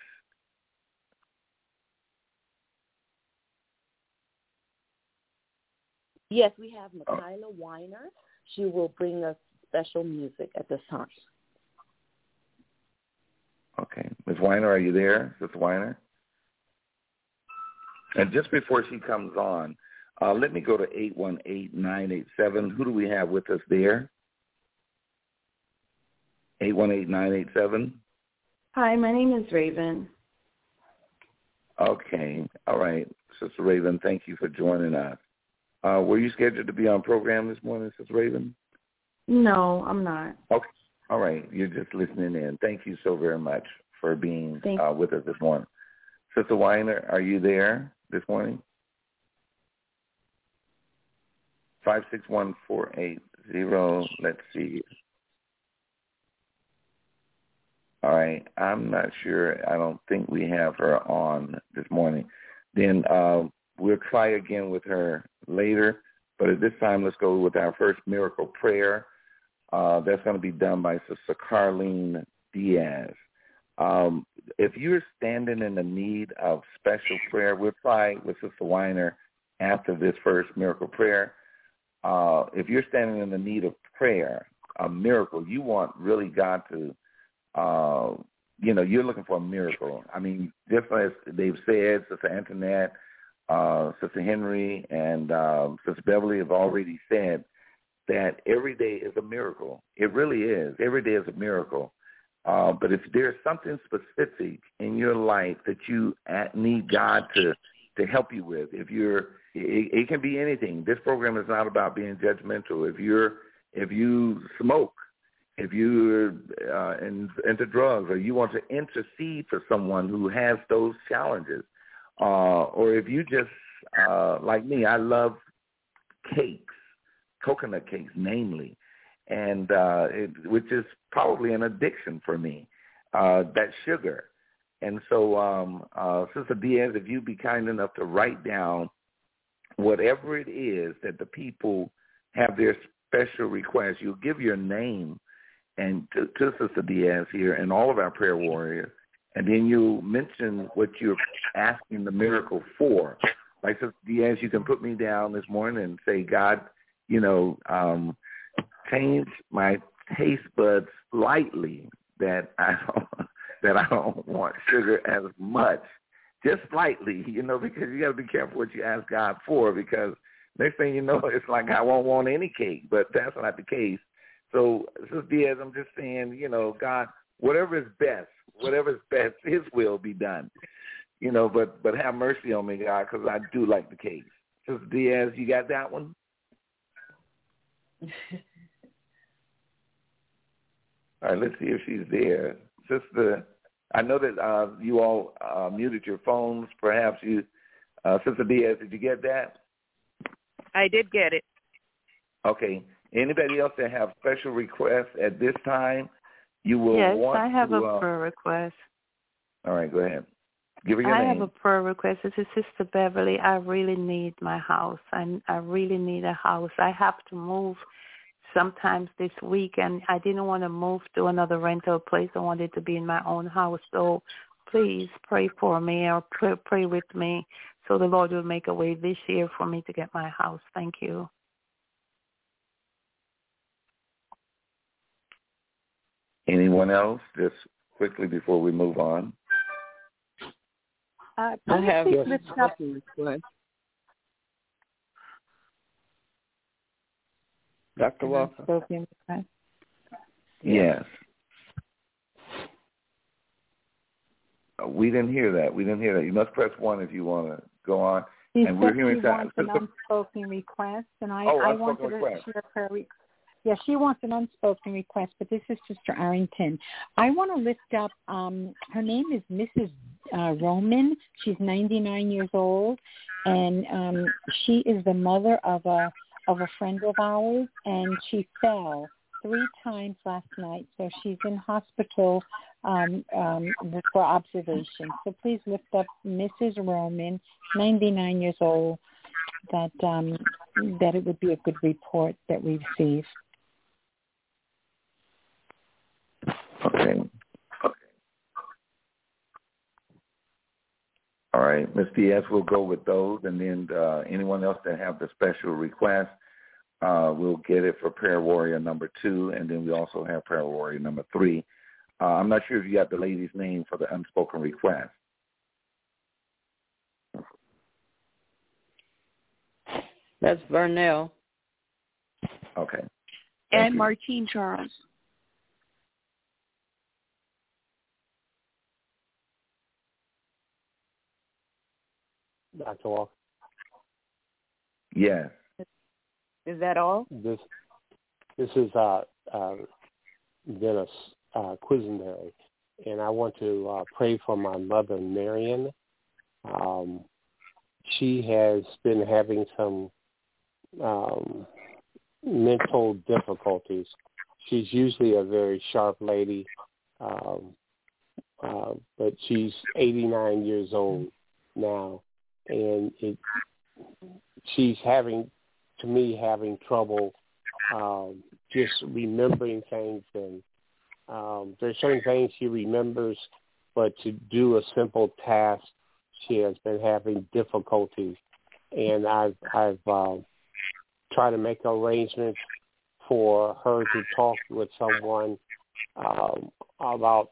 [SPEAKER 10] Yes, we have Michaela Weiner. She will bring us special music at this time.
[SPEAKER 3] Okay. Ms. Weiner, are you there, Ms. Weiner? And just before she comes on, Let me go to 818-987. Who do we have with us there? 818-987.
[SPEAKER 9] Hi, my name is Raven.
[SPEAKER 3] Okay. All right. Sister Raven, thank you for joining us. Were you scheduled to be on program this morning, Sister Raven?
[SPEAKER 9] No, I'm not.
[SPEAKER 3] Okay. All right. You're just listening in. Thank you so very much for being with us this morning. Sister Weiner, are you there this morning? 561-480. Let's see. All right. I'm not sure. I don't think we have her on this morning. Then we'll try again with her later. But at this time, let's go with our first miracle prayer. That's going to be done by Sister Carlene Diaz. If you're standing in the need of special prayer, we'll try with Sister Weiner after this first miracle prayer. If you're standing in the need of prayer, a miracle, you want really God to, you're looking for a miracle. I mean, just as they've said, Sister Antoinette, Sister Henry, and Sister Beverly have already said that every day is a miracle. It really is. Every day is a miracle. But if there's something specific in your life that you need God to help you with, it can be anything. This program is not about being judgmental. If you smoke, if you're into drugs, or you want to intercede for someone who has those challenges, or if you just like me, I love cakes, coconut cakes, namely. And which is probably an addiction for me, that sugar. And so, Sister Diaz, if you'd be kind enough to write down whatever it is that the people have their special requests, you'll give your name and to Sister Diaz here and all of our prayer warriors, and then you mention what you're asking the miracle for. Like Sister Diaz, you can put me down this morning and say, God, change my taste buds slightly that I don't want sugar as much, just slightly, because you got to be careful what you ask God for, because next thing you know, it's like I won't want any cake, but that's not the case. So, Sister Diaz, I'm just saying, God, whatever is best, His will be done, but have mercy on me, God, because I do like the cake. Sister Diaz, you got that one? All right, let's see if she's there. Sister, I know that you all muted your phones. Perhaps you, Sister Diaz, did you get that?
[SPEAKER 4] I did get it.
[SPEAKER 3] Okay. Anybody else that have special requests at this time, you will want to...
[SPEAKER 1] Yes, I have a prayer request.
[SPEAKER 3] All right, go ahead. Give her your name.
[SPEAKER 1] I have a prayer request. This is Sister Beverly. I really need my house. I really need a house. I have to move sometimes this week, and I didn't want to move to another rental place. I wanted to be in my own house. So please pray for me, or pray with me, so the Lord will make a way this year for me to get my house. Thank you.
[SPEAKER 3] Anyone else? Just quickly before we move on.
[SPEAKER 7] I have a request.
[SPEAKER 6] Dr. Walker.
[SPEAKER 3] Yes. We didn't hear that. You must press 1 if you want to go on.
[SPEAKER 7] And we're hearing that. She wants an unspoken request, and I wanted to share her request. Yeah, she wants an unspoken request, but this is Sister Arrington. I want to lift up, her name is Mrs. Roman. She's 99 years old, and she is the mother of a friend of ours, and she fell 3 times last night, so she's in hospital for observation. So please lift up Mrs. Roman, 99 years old, that it would be a good report that we receive.
[SPEAKER 3] Okay. All right, Ms. Diaz, we'll go with those, and then anyone else that have the special request, we'll get it for prayer warrior number 2, and then we also have prayer warrior number 3. I'm not sure if you got the lady's name for the unspoken request.
[SPEAKER 6] That's Vernell.
[SPEAKER 3] Okay.
[SPEAKER 13] And Martine Charles.
[SPEAKER 12] Dr. Walker?
[SPEAKER 3] Yes.
[SPEAKER 4] Is that all?
[SPEAKER 12] This is Dennis Quisenberry, and I want to pray for my mother, Marion. She has been having some mental difficulties. She's usually a very sharp lady, but she's 89 years old now, and she's having trouble just remembering things, and there's certain things she remembers, but to do a simple task, she has been having difficulties. And I've tried to make arrangements for her to talk with someone about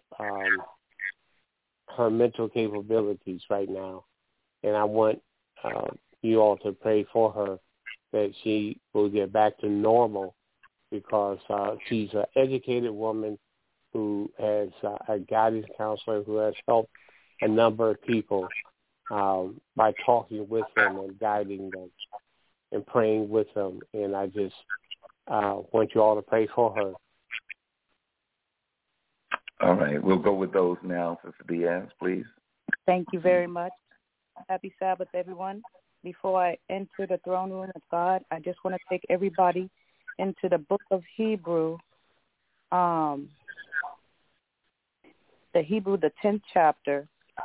[SPEAKER 12] her mental capabilities right now. And I want you all to pray for her that she will get back to normal, because she's an educated woman who has a guidance counselor who has helped a number of people by talking with them and guiding them and praying with them. And I just want you all to pray for her.
[SPEAKER 3] All right. We'll go with those now, Sister Diaz, please.
[SPEAKER 4] Thank you very much. Happy Sabbath, everyone. Before I enter the throne room of God, I just want to take everybody into the book of Hebrew, the 10th chapter.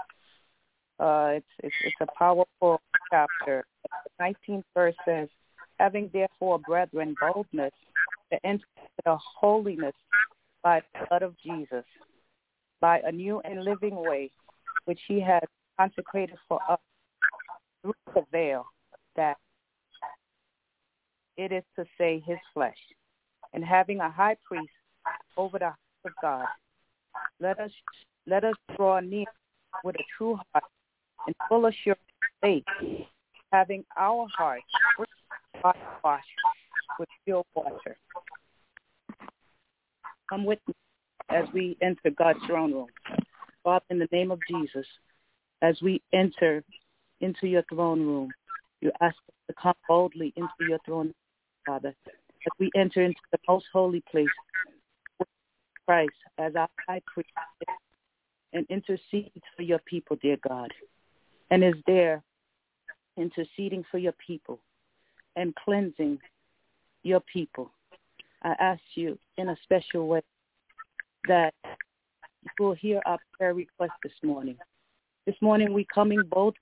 [SPEAKER 4] It's a powerful chapter. The 19th verse says, having therefore, brethren, boldness to enter the holiness by the blood of Jesus, by a new and living way, which he has consecrated for us through the veil, that it is to say his flesh, and having a high priest over the house of God, let us draw near with a true heart and full assurance of faith, having our hearts washed with pure water. Come with me as we enter God's throne room. Father, in the name of Jesus, as we enter into your throne room, you ask us to come boldly into your throne, Father, as we enter into the most holy place with Christ as our high priest and intercedes for your people, dear God, and is there interceding for your people and cleansing your people. I ask you in a special way that you will hear our prayer request this morning. This morning we're coming boldly.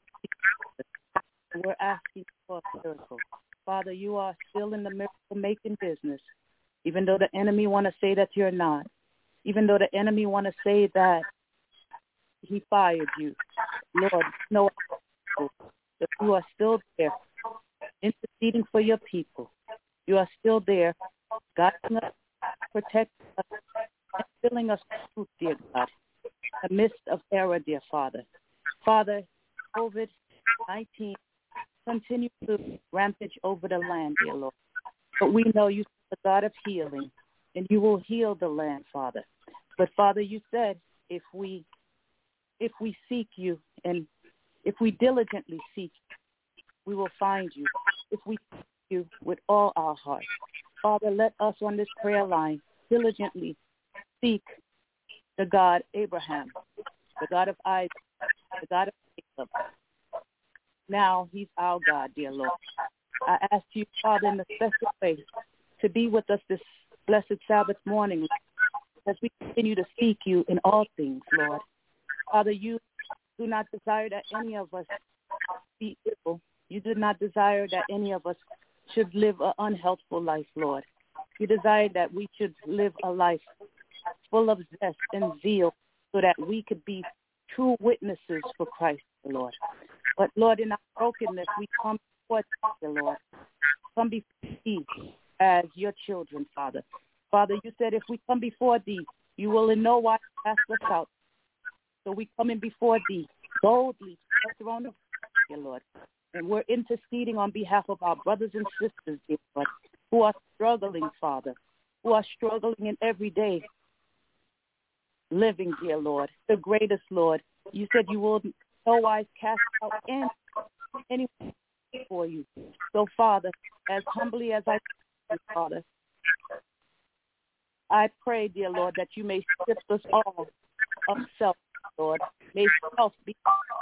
[SPEAKER 4] We're asking for a miracle. Father, you are still in the miracle-making business, even though the enemy want to say that you're not, even though the enemy want to say that he fired you. Lord, no, that you are still there, interceding for your people. You are still there, guiding us, protecting us, and filling us with truth, dear God, in the midst of error, dear Father. Father, COVID-19 continue to rampage over the land, dear Lord. But we know you are the God of healing, and you will heal the land, Father. But Father, you said if we seek you and if we diligently seek you, we will find you. If we seek you with all our heart. Father, let us on this prayer line diligently seek the God Abraham, the God of Isaac, the God of Jacob. Now he's our God, dear Lord. I ask you, Father, in a special way to be with us this blessed Sabbath morning as we continue to seek you in all things, Lord. Father, you do not desire that any of us be ill. You do not desire that any of us should live an unhealthful life, Lord. You desire that we should live a life full of zest and zeal so that we could be true witnesses for Christ, Lord. But, Lord, in our brokenness, we come before you, Lord. Come before thee as your children, Father. Father, you said if we come before thee, you will in no wise cast us out. So we come in before thee boldly to the throne of you, Lord. And we're interceding on behalf of our brothers and sisters, dear Lord, who are struggling, Father, who are struggling in everyday living, dear Lord, the greatest, Lord. You said you will no wise cast out anyone for you. So, Father, as humbly as I can, Father, I pray, dear Lord, that you may strip us all of self, Lord. May self be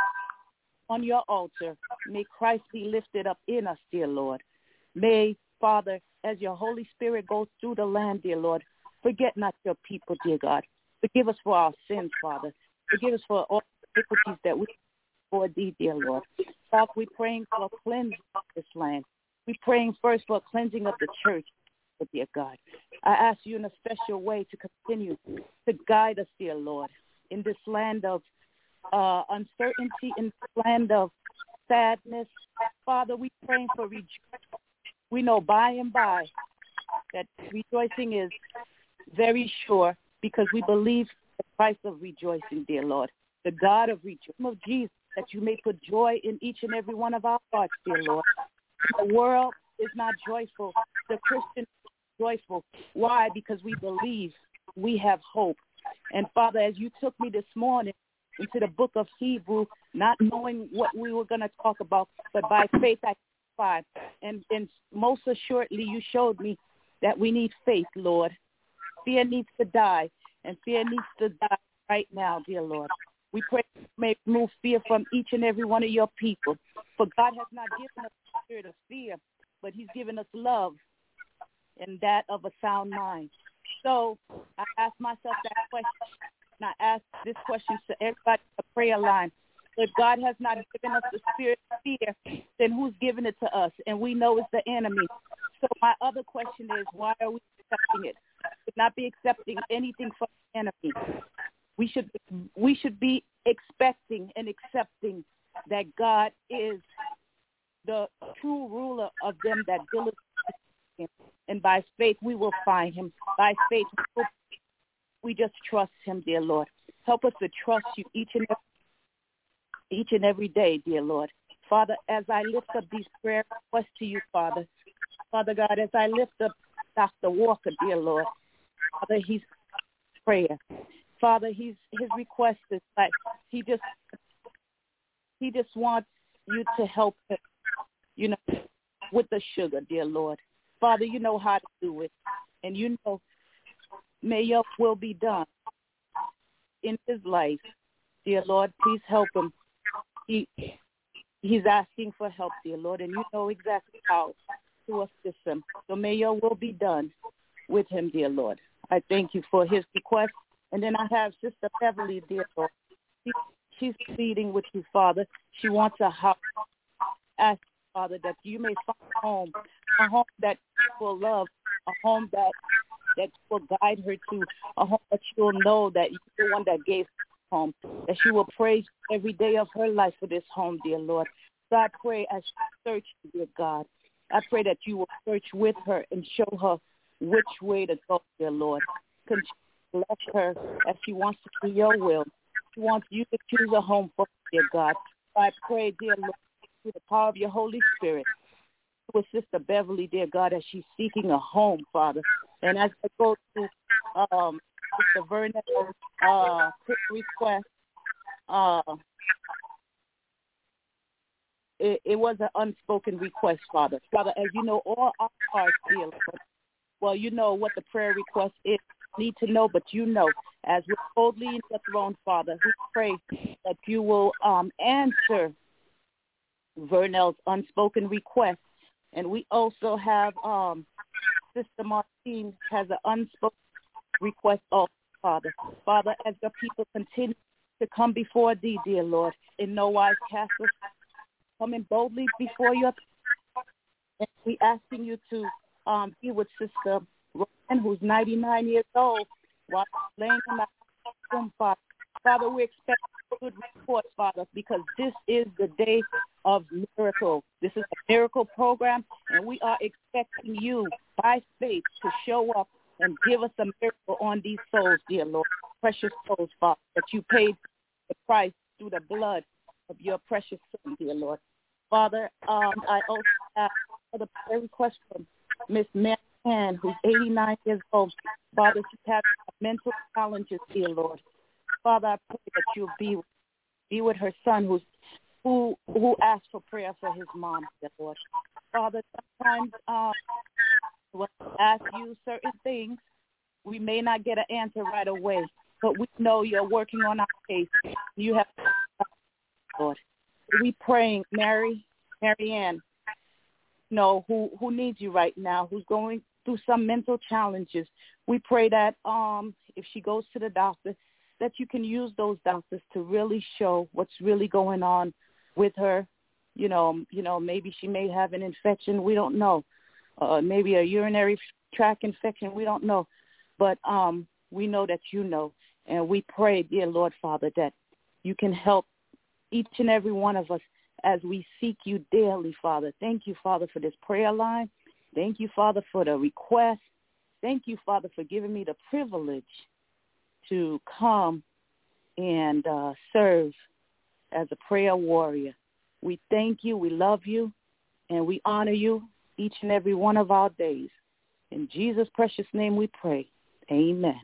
[SPEAKER 4] on your altar. May Christ be lifted up in us, dear Lord. May, Father, as your Holy Spirit goes through the land, dear Lord, forget not your people, dear God. Forgive us for our sins, Father. Forgive us for all the iniquities that we for thee, dear Lord. Father, we're praying for a cleansing of this land. We're praying first for a cleansing of the church, dear God. I ask you in a special way to continue to guide us, dear Lord, in this land of uncertainty, in this land of sadness. Father, we're praying for rejoicing. We know by and by that rejoicing is very sure because we believe the price of rejoicing, dear Lord. The God of rejoicing of Jesus, that you may put joy in each and every one of our hearts, dear Lord. The world is not joyful. The Christian is joyful. Why? Because we believe we have hope. And Father, as you took me this morning into the book of Hebrew, not knowing what we were going to talk about, but by faith I testified. And most assuredly, you showed me that we need faith, Lord. Fear needs to die, and fear needs to die right now, dear Lord. We pray you may remove fear from each and every one of your people. For God has not given us the spirit of fear, but he's given us love and that of a sound mind. So I ask myself that question, and I ask this question to everybody on the prayer line. If God has not given us the spirit of fear, then who's giving it to us? And we know it's the enemy. So my other question is, why are we accepting it? We should not be accepting anything from the enemy. We should be expecting and accepting that God is the true ruler of them that diligently seek him. And by faith we will find him. By faith we just trust him, dear Lord. Help us to trust you each and every day, dear Lord. Father, as I lift up these prayer requests to you, Father God, as I lift up Dr. Walker, dear Lord, Father, he's prayer. Father, his request is like he just wants you to help him, with the sugar, dear Lord. Father, you know how to do it, and you know, may your will be done in his life, dear Lord. Please help him. He's asking for help, dear Lord, and you know exactly how to assist him. So may your will be done with him, dear Lord. I thank you for his request. And then I have Sister Beverly, dear Lord. She's pleading with you, Father. She wants a house. Ask, Father, that you may find a home that you will love, a home that will guide her to, a home that she will know that you're the one that gave her home, that she will praise every day of her life for this home, dear Lord. So I pray as she searches, dear God, I pray that you will search with her and show her which way to go, dear Lord. Continue to bless her as she wants to do your will. She wants you to choose a home for her, dear God. So I pray, dear Lord, through the power of your Holy Spirit, with Sister Beverly, dear God, as she's seeking a home, Father. And as I go to Sister Vernell's quick request, it was an unspoken request, Father. Father, as you know, all our hearts, dear Lord, well, you know what the prayer request is. Need to know, but you know, as we're boldly in the throne, Father, we pray that you will answer Vernell's unspoken request. And we also have Sister Martine has an unspoken request also, Father. Father, as your people continue to come before thee, dear Lord, in no wise cast us, coming boldly before you. And we asking you to be with Sister Ryan, who's 99 years old, while laying in the room, Father. Father, we expect good reports, Father, because this is the day of miracle. This is a miracle program, and we are expecting you, by faith, to show up and give us a miracle on these souls, dear Lord, precious souls, Father, that you paid the price through the blood of your precious Son, dear Lord. Father, I also ask for the prayer request from Miss Mary Ann, who's 89 years old. Father, she's having mental challenges, dear Lord. Father, I pray that you'll be with her son who asked for prayer for his mom, dear Lord. Father, sometimes when we ask you certain things, we may not get an answer right away, but we know you're working on our case. You have, Lord. We praying, Mary Ann, who needs you right now, who's going through some mental challenges. We pray that if she goes to the doctor, that you can use those doctors to really show what's really going on with her. Maybe she may have an infection. We don't know. Maybe a urinary tract infection. We don't know. But we know that you know. And we pray, dear Lord Father, that you can help each and every one of us as we seek you daily, Father. Thank you, Father, for this prayer line. Thank you, Father, for the request. Thank you, Father, for giving me the privilege to come and serve as a prayer warrior. We thank you, we love you, and we honor you each and every one of our days. In Jesus' precious name we pray. Amen.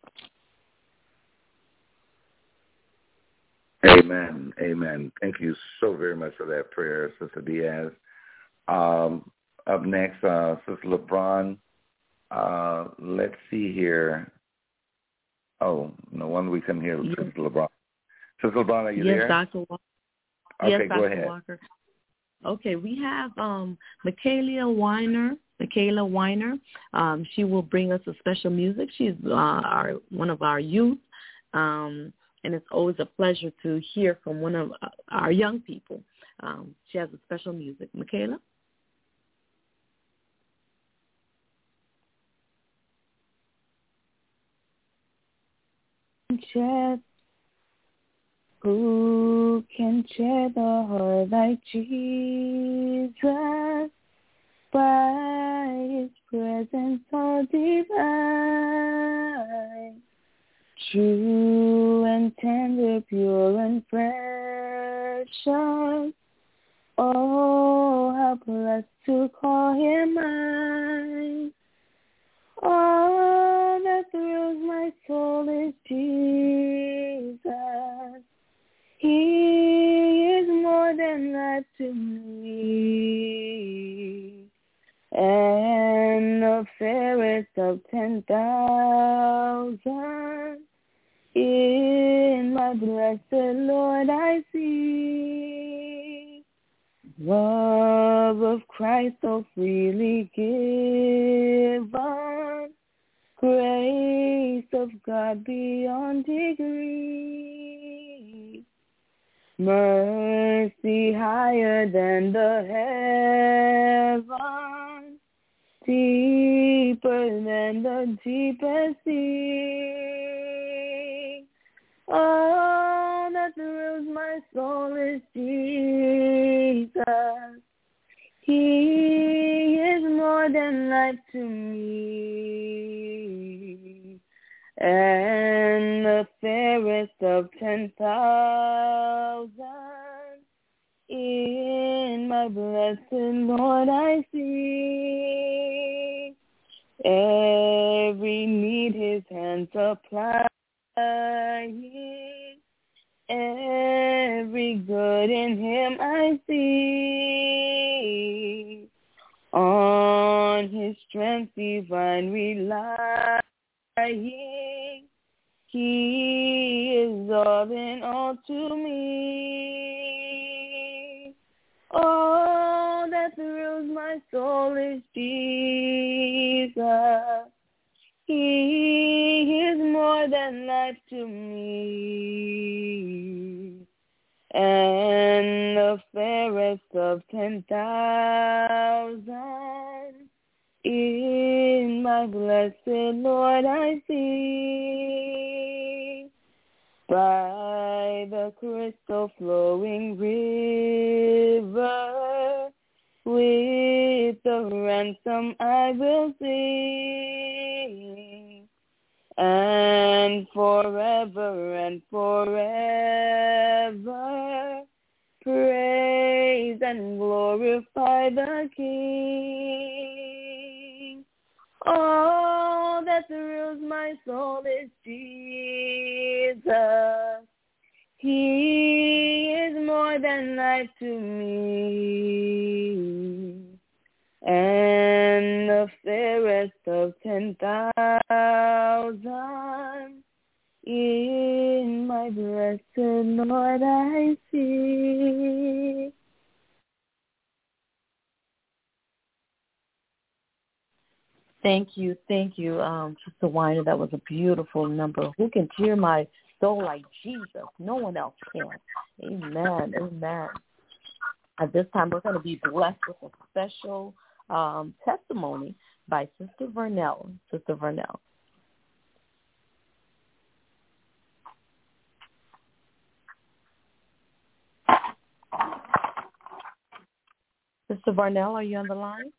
[SPEAKER 3] Amen. Amen. Thank you so very much for that prayer, Sister Diaz. Up next, Sister LeBron. Let's see here. Oh, no wonder we couldn't hear Sister LeBron. Sister LeBron, are you there?
[SPEAKER 11] Yes, Dr. Walker.
[SPEAKER 3] Okay,
[SPEAKER 11] yes,
[SPEAKER 3] go
[SPEAKER 11] Dr.
[SPEAKER 3] ahead.
[SPEAKER 11] Walker. Okay, we have Michaela Weiner. She will bring us a special music. She's one of our youth, and it's always a pleasure to hear from one of our young people. She has a special music. Michaela?
[SPEAKER 14] Who can share the heart like Jesus? By his presence all divine, true and tender, pure and precious. Oh, how blessed to call him mine. All that thrills my soul is Jesus. He is more than life to me, and the fairest of 10,000 in my blessed Lord I see. Love of Christ so freely given, grace of God beyond degree, mercy higher than the heavens, deeper than the deepest sea. All that thrills my soul is Jesus. He is more than life to me, and the fairest of 10,000 in my blessed Lord I see. Every need his hands supply, every good in him I see. On his strength divine relying, he is all in all to me. All that thrills my soul is Jesus. He is more than life to me, and the fairest of 10,000 in my blessed Lord I see. By the crystal flowing river, with the ransom I will sing, and forever praise and the King. All that thrills my soul is Jesus. He is more than life to me, and the fairest of 10,000 in my blessed Lord I see.
[SPEAKER 10] Thank you, Sister Weiner. That was a beautiful number. Who can cheer my soul like Jesus? No one else can. Amen, amen. At this time, we're going to be blessed with a special testimony by Sister Vernell. Sister Vernell. Sister Vernell, are you on the line?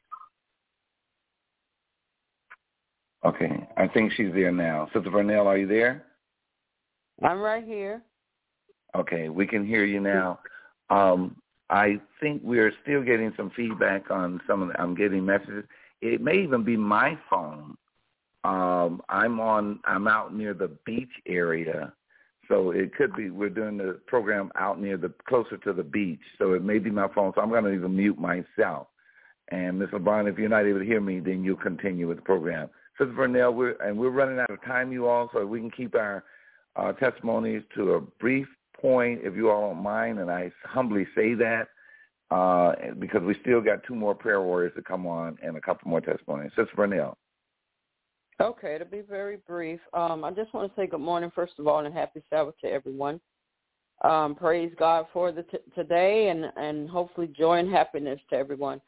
[SPEAKER 3] Okay, I think she's there now. Sister Vernell, are you there?
[SPEAKER 11] I'm right here.
[SPEAKER 3] Okay, we can hear you now. I think we're still getting some feedback on some of I'm getting messages. It may even be my phone. I'm out near the beach area, so it could be we're doing the program out closer to the beach. So it may be my phone. So I'm going to even mute myself. And Ms. LeBron, if you're not able to hear me, then you'll continue with the program. Sister Vernell, we're running out of time, you all, so we can keep our testimonies to a brief point, if you all don't mind, and I humbly say that because we still got 2 more prayer warriors to come on and a couple more testimonies. Sister Vernell.
[SPEAKER 11] Okay, to be very brief, I just want to say good morning, first of all, and happy Sabbath to everyone. Praise God for today, and hopefully joy and happiness to everyone.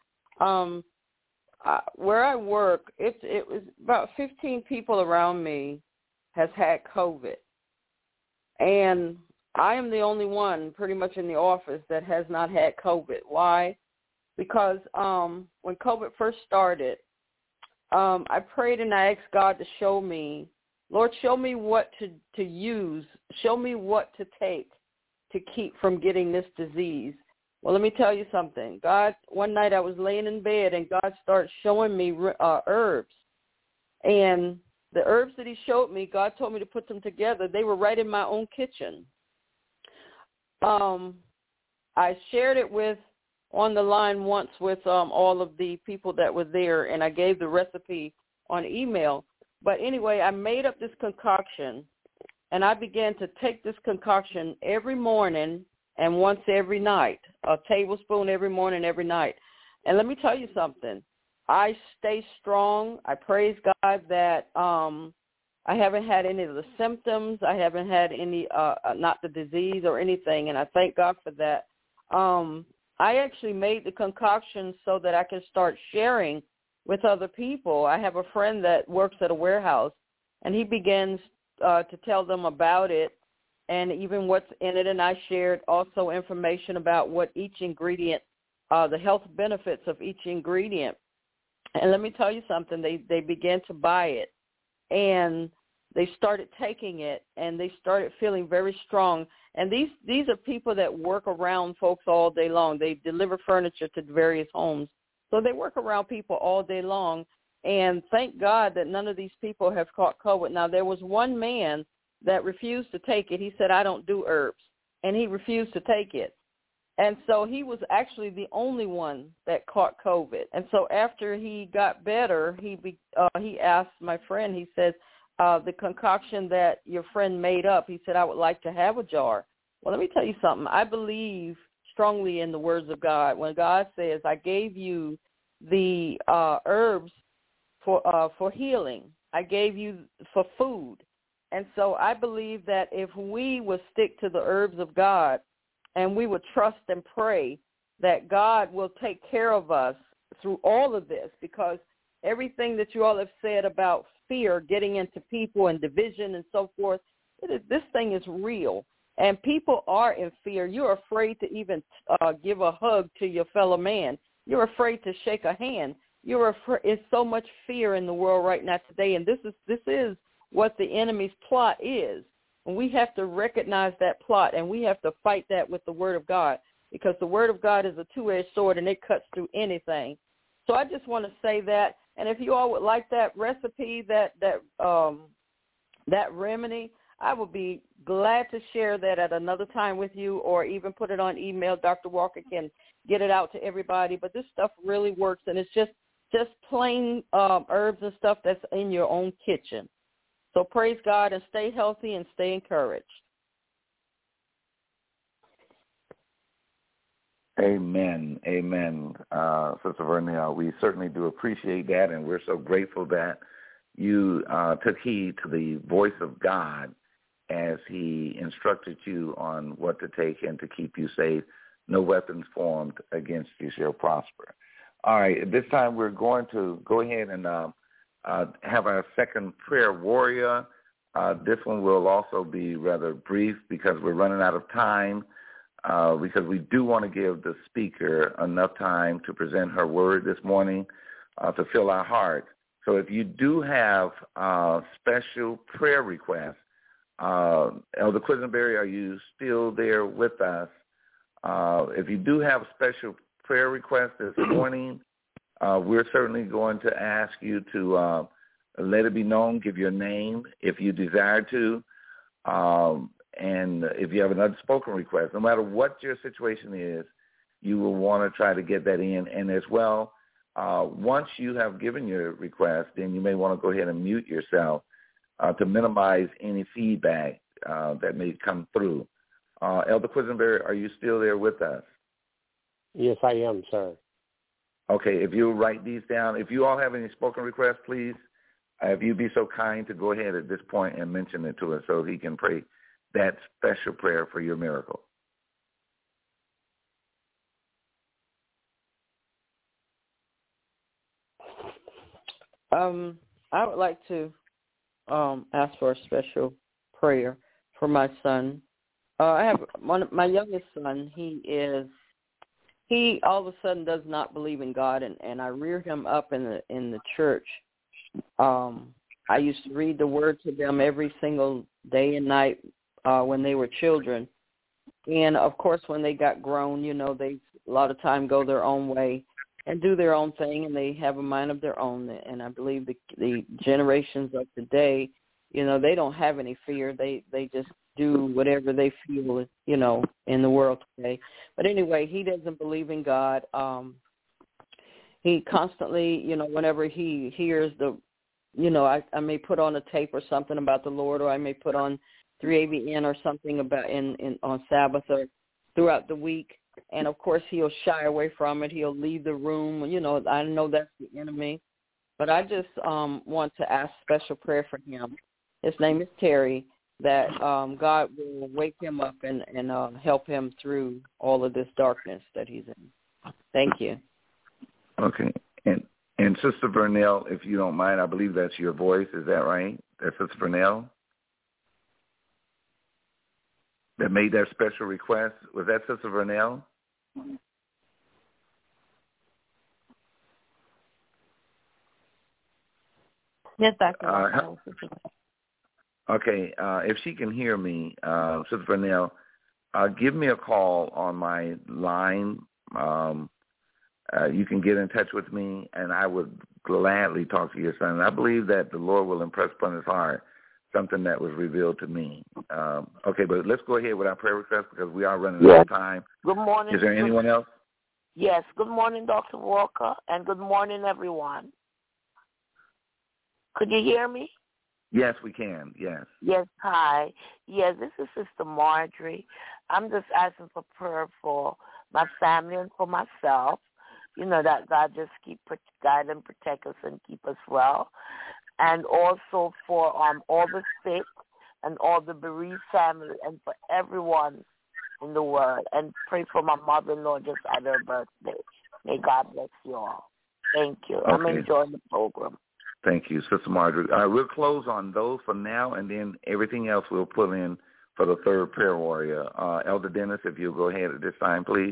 [SPEAKER 11] Where I work, it was about 15 people around me has had COVID. And I am the only one pretty much in the office that has not had COVID. Why? Because when COVID first started, I prayed and I asked God to show me, Lord, show me what to use, show me what to take to keep from getting this disease. Well, let me tell you something. God, one night I was laying in bed and God started showing me herbs. And the herbs that he showed me, God told me to put them together. They were right in my own kitchen. I shared it on the line once with all of the people that were there, and I gave the recipe on email. But anyway, I made up this concoction, and I began to take this concoction every morning and once every night, a tablespoon every morning, every night. And let me tell you something. I stay strong. I praise God that I haven't had any of the symptoms. I haven't had any, not the disease or anything, and I thank God for that. I actually made the concoction so that I can start sharing with other people. I have a friend that works at a warehouse, and he begins to tell them about it and even what's in it, and I shared also information about what each ingredient, the health benefits of each ingredient. And let me tell you something, they began to buy it, and they started taking it, and they started feeling very strong. And these are people that work around folks all day long. They deliver furniture to various homes. So they work around people all day long, and thank God that none of these people have caught COVID. Now, there was one man that refused to take it. He said, I don't do herbs, and he refused to take it. And so he was actually the only one that caught COVID. And so after he got better, he asked my friend, he said, the concoction that your friend made up, he said, I would like to have a jar. Well, let me tell you something. I believe strongly in the words of God. When God says, I gave you the herbs for healing, I gave you for food. And so I believe that if we would stick to the herbs of God and we would trust and pray that God will take care of us through all of this, because everything that you all have said about fear getting into people and division and so forth, this thing is real. And people are in fear. You're afraid to even give a hug to your fellow man. You're afraid to shake a hand. It's so much fear in the world right now today, and this is what the enemy's plot is. And we have to recognize that plot, and we have to fight that with the word of God.
[SPEAKER 15] because the word of God is a two-edged sword, and it cuts through anything. So I just want to say that. And if you all would like that recipe, that remedy, I would be glad to share that at another time with you, or even put it on email. Dr. Walker can get it out to everybody. But this stuff really works, and it's just plain herbs and stuff that's in your own kitchen. So praise God, and stay healthy and stay encouraged.
[SPEAKER 3] Amen. Amen. Sister Vernell, we certainly do appreciate that, and we're so grateful that you took heed to the voice of God as he instructed you on what to take and to keep you safe. No weapons formed against you shall prosper. All right, at this time we're going to go ahead and have our second prayer warrior. This one will also be rather brief because we're running out of time. Because we do want to give the speaker enough time to present her word this morning to fill our heart. So if you do have special prayer requests, Elder Quisenberry, are you still there with us? If you do have special prayer requests this morning, we're certainly going to ask you to let it be known, give your name if you desire to. And if you have another spoken request, no matter what your situation is, you will want to try to get that in. And as well, once you have given your request, then you may want to go ahead and mute yourself to minimize any feedback that may come through. Elder Quisenberry, are you still there with us?
[SPEAKER 12] Yes, I am, sir.
[SPEAKER 3] Okay, if you'll write these down. If you all have any spoken requests, please, if you'd be so kind to go ahead at this point and mention it to us so he can pray that special prayer for your miracle.
[SPEAKER 15] I would like to ask for a special prayer for my son. I have my youngest son. He all of a sudden does not believe in God, and I reared him up in the church. I used to read the word to them every single day and night when they were children. And, of course, when they got grown, they a lot of time go their own way and do their own thing, and they have a mind of their own. And I believe the generations of today, they don't have any fear. They just do whatever they feel, in the world today. But anyway, he doesn't believe in God. He constantly, whenever he hears I may put on a tape or something about the Lord, or I may put on 3ABN or something about on Sabbath or throughout the week. And, of course, he'll shy away from it. He'll leave the room. I know that's the enemy. But I just want to ask special prayer for him. His name is Terry, that God will wake him up and help him through all of this darkness that he's in. Thank you.
[SPEAKER 3] Okay. And Sister Vernell, if you don't mind, I believe that's your voice. Is that right? That's Sister Vernell that made that special request. Was that Sister Vernell?
[SPEAKER 11] Yes, Dr.
[SPEAKER 3] Okay. If she can hear me, Sister Vernell, give me a call on my line. You can get in touch with me, and I would gladly talk to your son. And I believe that the Lord will impress upon his heart something that was revealed to me. Okay, but let's go ahead with our prayer request because we are running out of time.
[SPEAKER 16] Good morning.
[SPEAKER 3] Is there anyone else?
[SPEAKER 16] Yes. Good morning, Dr. Walker, and good morning, everyone. Could you hear me?
[SPEAKER 3] Yes, we can. Yes.
[SPEAKER 16] Yes. Hi. Yes, this is Sister Marjorie. I'm just asking for prayer for my family and for myself. That God just guide and protect us and keep us well. And also for all the sick and all the bereaved family and for everyone in the world. And pray for my mother-in-law just had her birthday. May God bless you all. Thank you. Okay. I'm enjoying the program.
[SPEAKER 3] Thank you, Sister Marjorie. We'll close on those for now, and then everything else we'll put in for the third prayer warrior. Elder Dennis, if you'll go ahead at this time, please.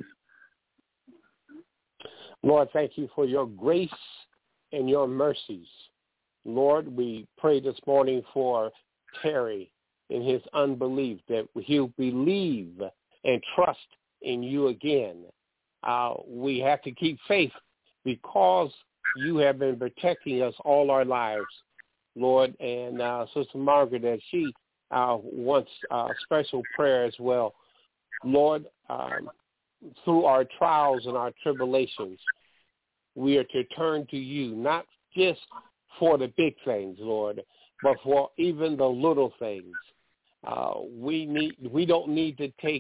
[SPEAKER 12] Lord, thank you for your grace and your mercies. Lord, we pray this morning for Terry in his unbelief, that he'll believe and trust in you again. We have to keep faith because you have been protecting us all our lives, Lord. And Sister Margaret, that she wants special prayer as well. Lord, through our trials and our tribulations, we are to turn to you, not just for the big things, Lord, but for even the little things. We don't need to take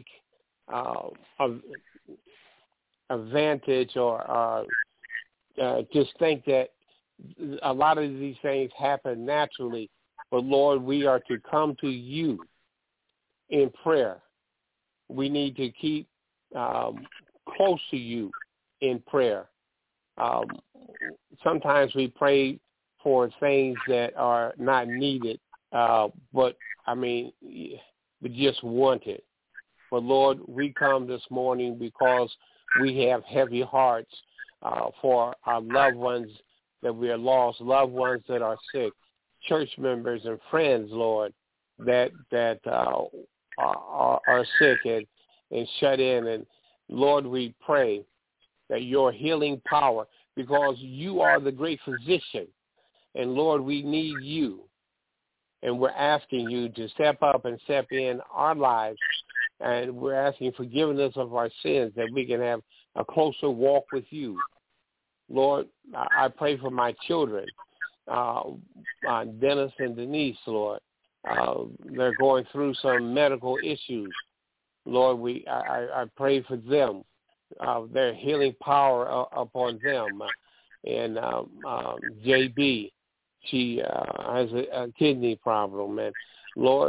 [SPEAKER 12] advantage or just think that a lot of these things happen naturally. But Lord, we are to come to you in prayer. We need to keep close to you in prayer. Sometimes we pray for things that are not needed, but we just want it. But Lord, we come this morning because we have heavy hearts for our loved ones that we are lost, loved ones that are sick, church members and friends, Lord, that are sick and shut in. And Lord, we pray that your healing power, because you are the great physician. And Lord, we need you. And we're asking you to step up and step in our lives. And we're asking forgiveness of our sins that we can have a closer walk with you. Lord, I pray for my children, Dennis and Denise, Lord. They're going through some medical issues. Lord, I pray for them, their healing power upon them. And JB, she has a kidney problem. And Lord,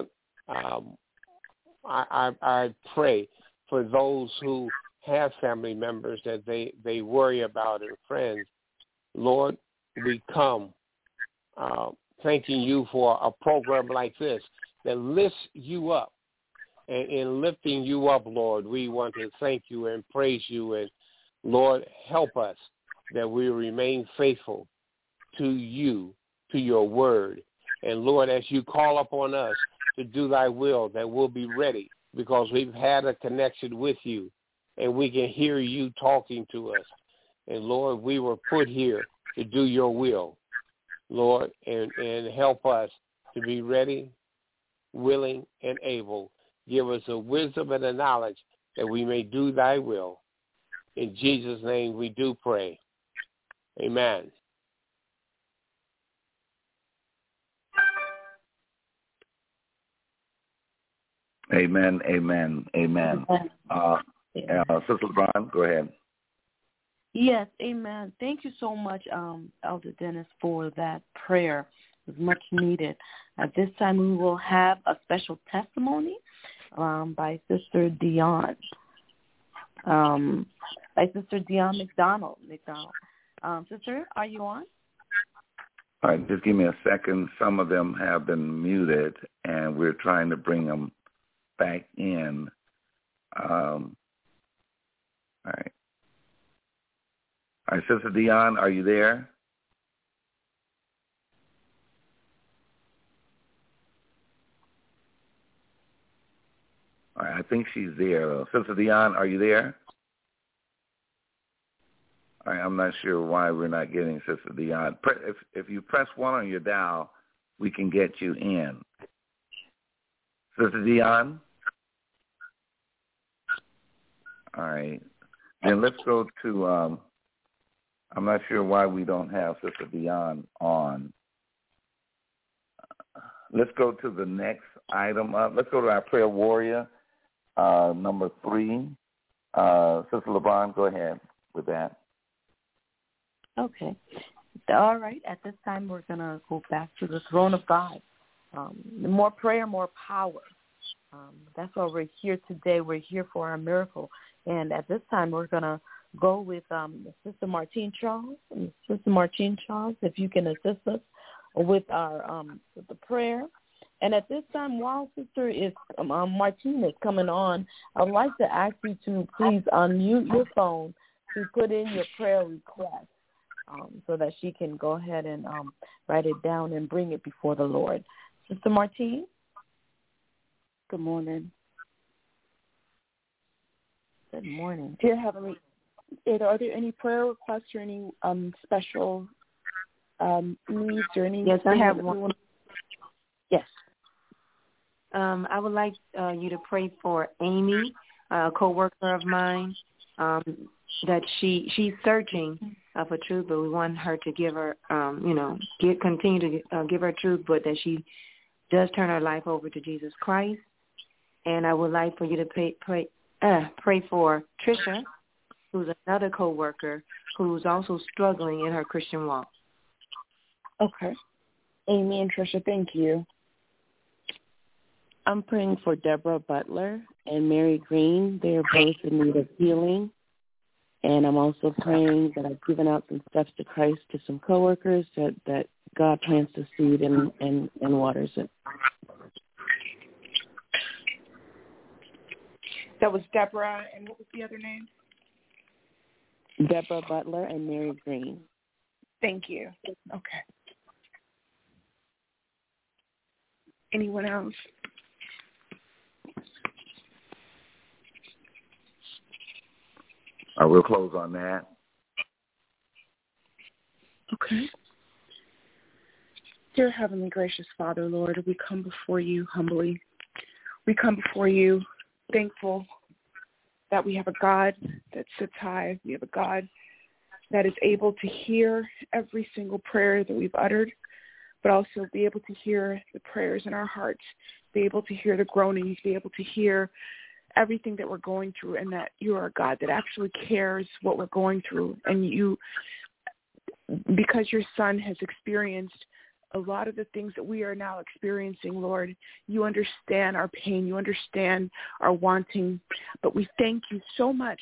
[SPEAKER 12] I pray for those who have family members that they worry about and friends. Lord, we come thanking you for a program like this that lifts you up. And in lifting you up, Lord, we want to thank you and praise you. And Lord, help us that we remain faithful to you, to your word. And Lord, as you call upon us to do thy will, that we'll be ready because we've had a connection with you and we can hear you talking to us. And Lord, we were put here to do your will, Lord, and help us to be ready, willing, and able. Give us the wisdom and the knowledge that we may do thy will. In Jesus' name we do pray. Amen.
[SPEAKER 3] Amen, amen, amen. Sister LeBron, go ahead.
[SPEAKER 10] Yes, amen. Thank you so much, Elder Dennis, for that prayer. It was much needed. At this time, we will have a special testimony by Sister Dion. McDonald. Sister, are you on?
[SPEAKER 3] All right, just give me a second. Some of them have been muted, and we're trying to bring them back in. All right. All right, Sister Dion, are you there? All right, I think she's there. Sister Dion, are you there? All right, I'm not sure why we're not getting Sister Dion. If you press 1 on your dial, we can get you in. Sister Dion? All right. Then let's go to, I'm not sure why we don't have Sister Dion on. Let's go to the next item up. Let's go to our prayer warrior, number 3. Sister LeBron, go ahead with that.
[SPEAKER 10] Okay. All right. At this time, we're going to go back to the throne of God. More prayer, more power. That's why we're here today. We're here for our miracle. And at this time, we're going to go with Sister Martine Charles. Sister Martine Charles, if you can assist us with our with the prayer. And at this time, while Sister Martine is coming on, I'd like to ask you to please unmute your phone to put in your prayer request so that she can go ahead and write it down and bring it before the Lord. Sister Martine?
[SPEAKER 4] Good morning.
[SPEAKER 11] Good morning.
[SPEAKER 13] Dear Heavenly, are there any prayer requests or any special needs or any?
[SPEAKER 5] Yes, I have one.
[SPEAKER 13] Yes.
[SPEAKER 5] I would like you to pray for Amy, a coworker of mine, that she's searching for truth, but we want her to give her, continue to give her truth, but that she does turn her life over to Jesus Christ. And I would like for you to pray for Tricia, who's another coworker who's also struggling in her Christian walk.
[SPEAKER 13] Okay. Amy and Tricia, thank you.
[SPEAKER 11] I'm praying for Deborah Butler and Mary Green. They are both in need of healing. And I'm also praying that I've given out some steps to Christ to some coworkers that God plants the seed and waters it.
[SPEAKER 13] That was Deborah, and what was the other name?
[SPEAKER 11] Deborah Butler and Mary Green.
[SPEAKER 13] Thank you. Okay. Anyone else?
[SPEAKER 3] I will close on that.
[SPEAKER 13] Okay. Dear Heavenly Gracious Father, Lord, we come before you humbly. We come before you thankful that we have a God that sits high. We have a God that is able to hear every single prayer that we've uttered, but also be able to hear the prayers in our hearts, be able to hear the groanings, be able to hear everything that we're going through, and that you are a God that actually cares what we're going through. And you, because your Son has experienced a lot of the things that we are now experiencing, Lord, you understand our pain, you understand our wanting, but we thank you so much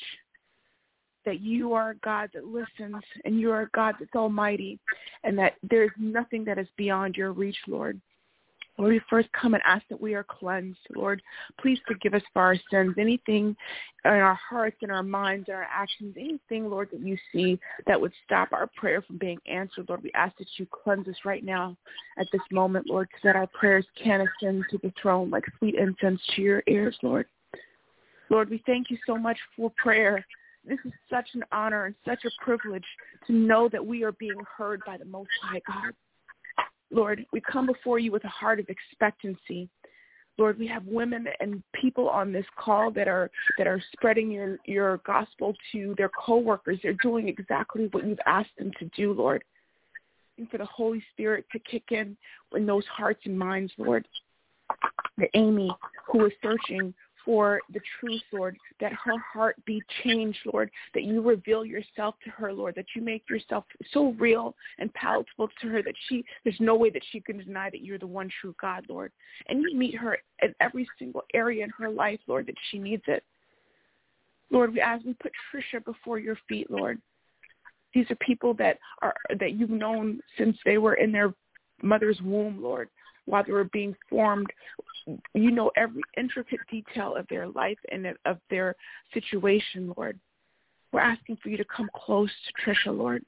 [SPEAKER 13] that you are a God that listens, and you are a God that's almighty, and that there's nothing that is beyond your reach, Lord. Lord, we first come and ask that we are cleansed. Lord, please forgive us for our sins. Anything in our hearts, in our minds, in our actions, anything, Lord, that you see that would stop our prayer from being answered, Lord, we ask that you cleanse us right now at this moment, Lord, so that our prayers can ascend to the throne like sweet incense to your ears, Lord. Lord, we thank you so much for prayer. This is such an honor and such a privilege to know that we are being heard by the Most High God. Lord, we come before you with a heart of expectancy. Lord, we have women and people on this call that are spreading your gospel to their coworkers. They're doing exactly what you've asked them to do, Lord. And for the Holy Spirit to kick in those hearts and minds, Lord. The Amy who is searching for the truth, Lord, that her heart be changed, Lord, that you reveal yourself to her, Lord, that you make yourself so real and palatable to her that there's no way that she can deny that you're the one true God, Lord. And you meet her in every single area in her life, Lord, that she needs it. Lord, we put Tricia before your feet, Lord. These are people that you've known since they were in their mother's womb, Lord, while they were being formed. You know every intricate detail of their life and of their situation, Lord. We're asking for you to come close to Tricia, Lord.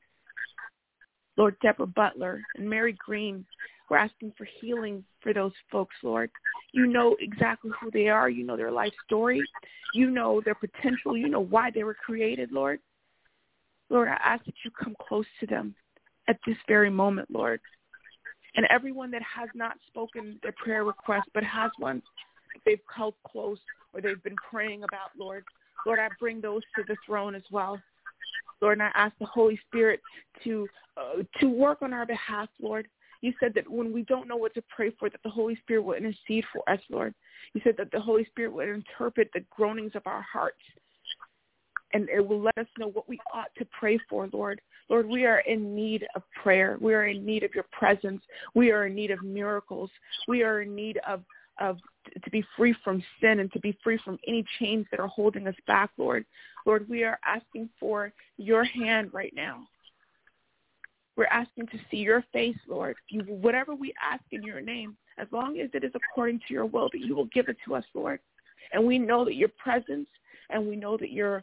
[SPEAKER 13] Lord, Deborah Butler and Mary Green, we're asking for healing for those folks, Lord. You know exactly who they are. You know their life story. You know their potential. You know why they were created, Lord. Lord, I ask that you come close to them at this very moment, Lord. And everyone that has not spoken their prayer request but has one they've held close or they've been praying about, Lord. Lord, I bring those to the throne as well. Lord, and I ask the Holy Spirit to work on our behalf, Lord. You said that when we don't know what to pray for, that the Holy Spirit will intercede for us, Lord. You said that the Holy Spirit will interpret the groanings of our hearts, and it will let us know what we ought to pray for, Lord. Lord, we are in need of prayer. We are in need of your presence. We are in need of miracles. We are in need of to be free from sin and to be free from any chains that are holding us back, Lord. Lord, we are asking for your hand right now. We're asking to see your face, Lord. Whatever we ask in your name, as long as it is according to your will, that you will give it to us, Lord. And we know that your presence, and we know that your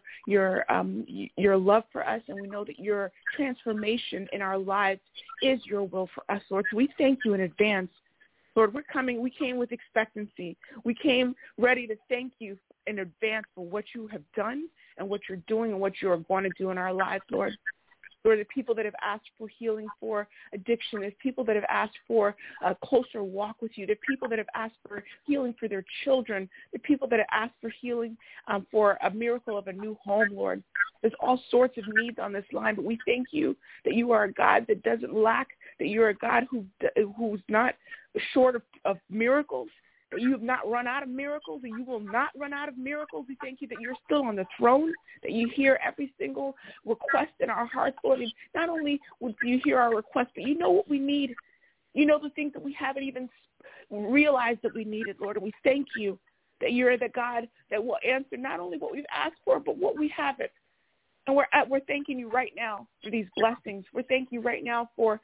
[SPEAKER 13] love for us, and we know that your transformation in our lives is your will for us, Lord. So we thank you in advance Lord, we came with expectancy. We came ready to thank you in advance for what you have done and what you're doing and what you are going to do in our lives, Lord. Lord, the people that have asked for healing for addiction, there's people that have asked for a closer walk with you, the people that have asked for healing for their children, the people that have asked for healing for a miracle of a new home, Lord. There's all sorts of needs on this line, but we thank you that you are a God that doesn't lack, that you're a God who's not short of miracles, that you have not run out of miracles, and you will not run out of miracles. We thank you that you're still on the throne, that you hear every single request in our hearts, Lord. And not only do you hear our requests, but you know what we need. You know the things that we haven't even realized that we needed, Lord. And we thank you that you're the God that will answer not only what we've asked for, but what we haven't. And we're thanking you right now for these blessings. We're thanking you right now for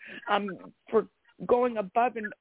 [SPEAKER 13] going above and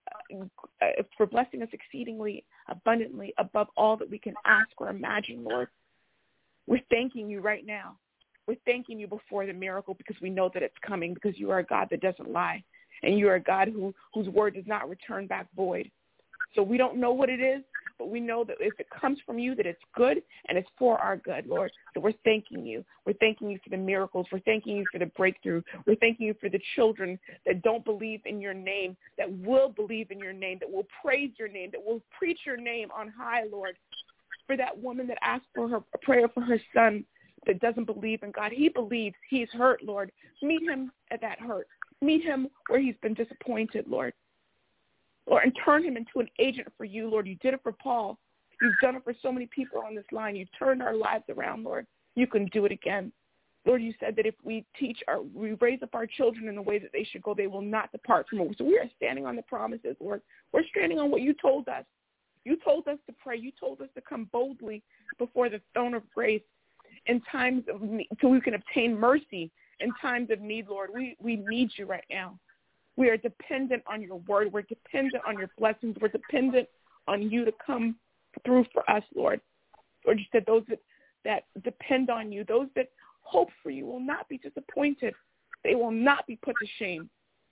[SPEAKER 13] for blessing us exceedingly abundantly above all that we can ask or imagine, Lord. We're thanking you right now. We're thanking you before the miracle because we know that it's coming, because you are a God that doesn't lie, and you are a God whose word does not return back void. So we don't know what it is, but we know that if it comes from you, that it's good and it's for our good, Lord. So we're thanking you. We're thanking you for the miracles. We're thanking you for the breakthrough. We're thanking you for the children that don't believe in your name, that will believe in your name, that will praise your name, that will preach your name on high, Lord. For that woman that asked for her a prayer for her son that doesn't believe in God. He believes. He's hurt, Lord. Meet him at that hurt. Meet him where he's been disappointed, Lord. Lord, and turn him into an agent for you, Lord. You did it for Paul. You've done it for so many people on this line. You've turned our lives around, Lord. You can do it again. Lord, you said that if we we raise up our children in the way that they should go, they will not depart from it. So we are standing on the promises, Lord. We're standing on what you told us. You told us to pray. You told us to come boldly before the throne of grace in times of need, so we can obtain mercy in times of need, Lord. We need you right now. We are dependent on your word. We're dependent on your blessings. We're dependent on you to come through for us, Lord. Lord, you said those that depend on you, those that hope for you will not be disappointed. They will not be put to shame.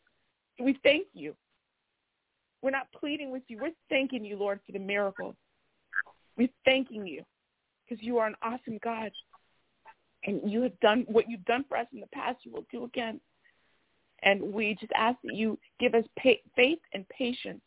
[SPEAKER 13] We thank you. We're not pleading with you. We're thanking you, Lord, for the miracle. We're thanking you because you are an awesome God. And you have done what you've done for us in the past, you will do again. And we just ask that you give us faith and patience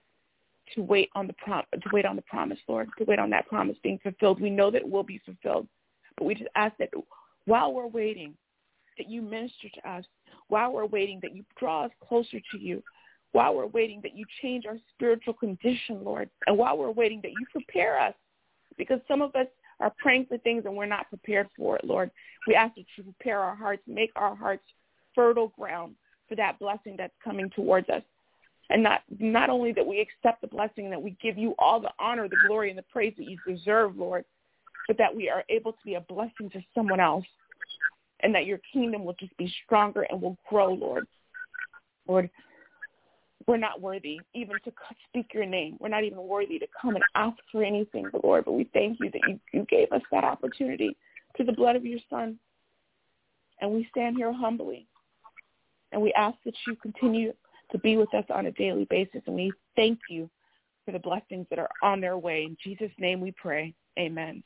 [SPEAKER 13] to wait on the promise, Lord, to wait on that promise being fulfilled. We know that it will be fulfilled, but we just ask that while we're waiting, that you minister to us. While we're waiting, that you draw us closer to you. While we're waiting, that you change our spiritual condition, Lord. And while we're waiting, that you prepare us, because some of us are praying for things and we're not prepared for it, Lord. We ask that you prepare our hearts, make our hearts fertile ground for that blessing that's coming towards us. And not only that we accept the blessing, that we give you all the honor, the glory, and the praise that you deserve, Lord, but that we are able to be a blessing to someone else, and that your kingdom will just be stronger and will grow, Lord. Lord, we're not worthy even to speak your name. We're not even worthy to come and ask for anything, Lord, but we thank you that you gave us that opportunity through the blood of your Son. And we stand here humbly, and we ask that you continue to be with us on a daily basis, and we thank you for the blessings that are on their way. In Jesus' name we pray. Amen.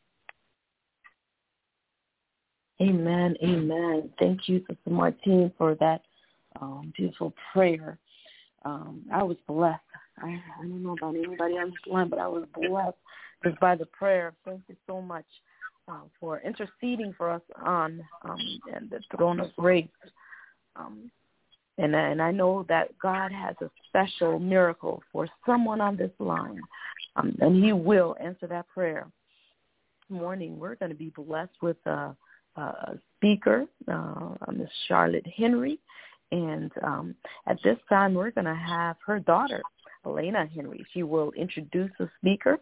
[SPEAKER 10] Amen. Amen. Thank you, Sister Martine, for that beautiful prayer. I was blessed. I don't know about anybody on this line, but I was blessed just by the prayer. Thank you so much for interceding for us on the throne of grace. And I know that God has a special miracle for someone on this line, and he will answer that prayer. This morning, we're going to be blessed with a speaker, Ms. Charlotte Henry. And at this time, we're going to have her daughter, Elena Henry. She will introduce the speaker.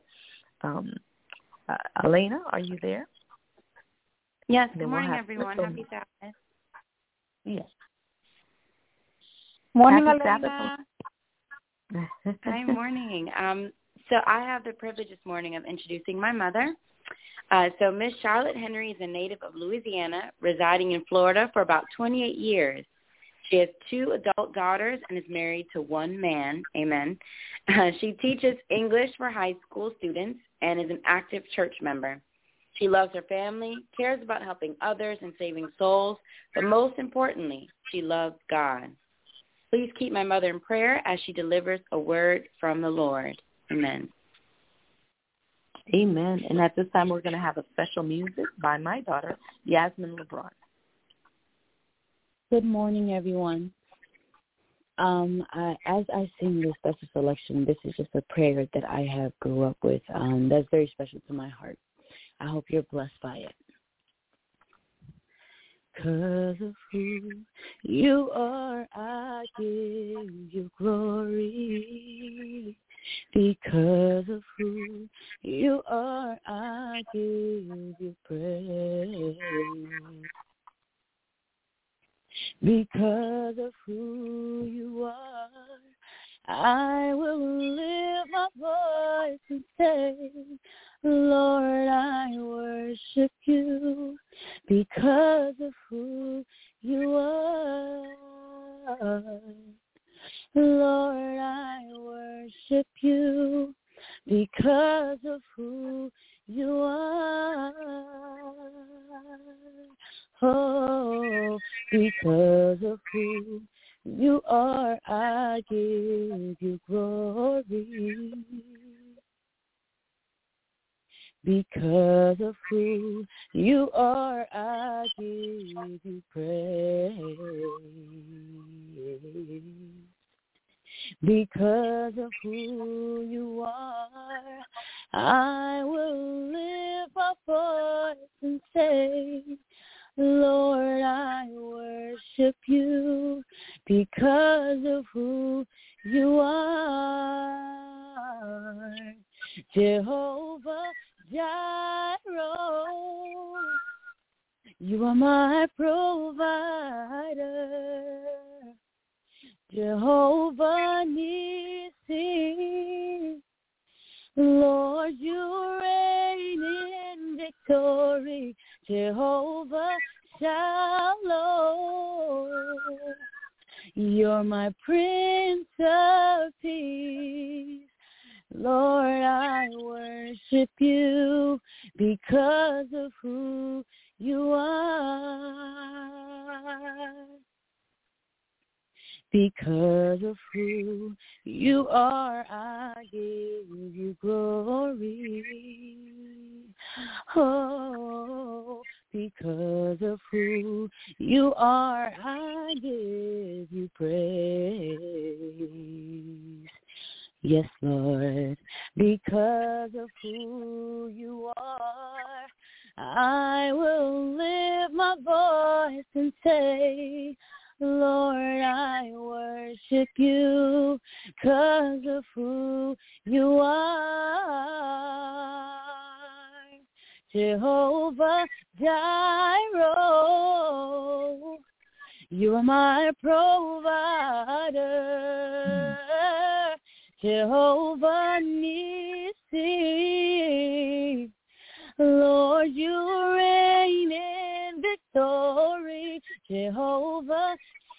[SPEAKER 10] Elena, are you there?
[SPEAKER 17] Yes. Good morning, everyone. Happy Sabbath.
[SPEAKER 10] Yes.
[SPEAKER 17] Morning,
[SPEAKER 10] Happy
[SPEAKER 17] Elena. Hi, morning. So I have the privilege this morning of introducing my mother. So Miss Charlotte Henry is a native of Louisiana, residing in Florida for about 28 years. She has 2 adult daughters and is married to 1 man. Amen. She teaches English for high school students and is an active church member. She loves her family, cares about helping others and saving souls, but most importantly, she loves God. Please keep my mother in prayer as she delivers a word from the Lord. Amen.
[SPEAKER 10] Amen. And at this time, we're going to have a special music by my daughter, Yasmin LeBron.
[SPEAKER 18] Good morning, everyone. As I sing this special selection, this is just a prayer that I have grew up with that's very special to my heart. I hope you're blessed by it. 'Cause of who you are, I give you glory. Because of who you are, I give you praise. Because of who you are, I will lift my voice and say, Lord, I worship you because of who you are. Lord, I worship you because of who you are. Oh, because of who you are, I give you glory. Because of who you are, I give you praise. Because of who you are, I will lift my voice and say, Lord, I worship you because of who you are. Jehovah Jireh, you are my provider. Jehovah Nissi, Lord, you reign in victory. Jehovah Shalom, you're my Prince of Peace. Lord, I worship you because of who you are. Because of who you are, I give you glory. Oh, because of who you are, I give you praise. Yes, Lord, because of who you are, I will lift my voice and say, Lord, I worship you because of who you are. Jehovah Jireh, you are my provider. Jehovah Nissi, Lord, you reign in victory. Jehovah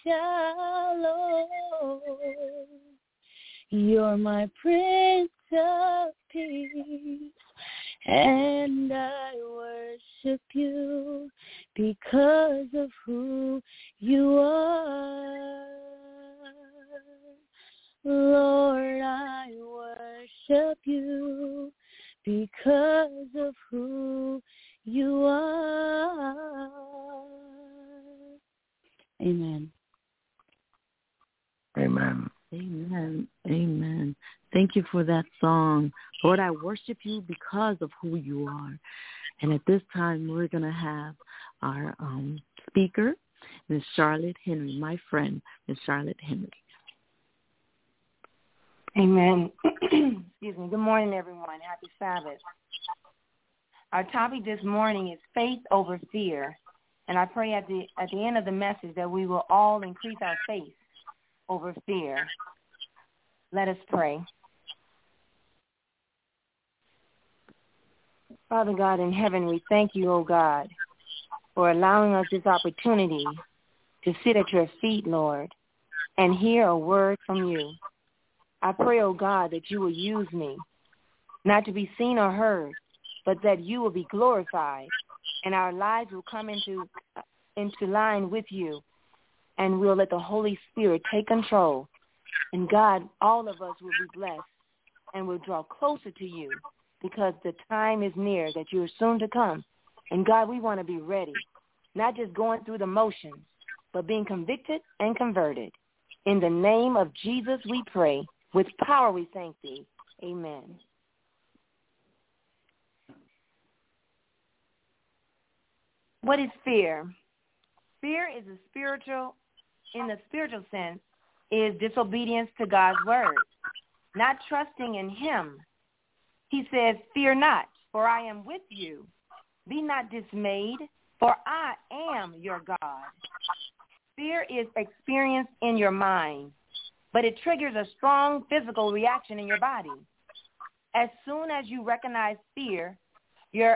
[SPEAKER 18] Shalom, you're my Prince of Peace, and I worship you because of who you are. Lord, I worship you because of who you are. Amen.
[SPEAKER 3] Amen.
[SPEAKER 10] Amen. Amen. Thank you for that song. Lord, I worship you because of who you are. And at this time, we're going to have our speaker, Ms. Charlotte Henry, my friend, Ms. Charlotte Henry.
[SPEAKER 5] Amen. Excuse me. Good morning, everyone. Happy Sabbath. Our topic this morning is faith over fear. And I pray at the end of the message that we will all increase our faith over fear. Let us pray. Father God in heaven, we thank you, O God, for allowing us this opportunity to sit at your feet, Lord, and hear a word from you. I pray, oh God, that you will use me, not to be seen or heard, but that you will be glorified and our lives will come into line with you, and we'll let the Holy Spirit take control. And God, all of us will be blessed and will draw closer to you because the time is near that you are soon to come. And God, we want to be ready, not just going through the motions, but being convicted and converted. In the name of Jesus we pray. With power we thank thee. Amen. What is fear? Fear is in the spiritual sense, is disobedience to God's word, not trusting in him. He says, fear not, for I am with you. Be not dismayed, for I am your God. Fear is experienced in your mind, but it triggers a strong physical reaction in your body. As soon as you recognize fear, your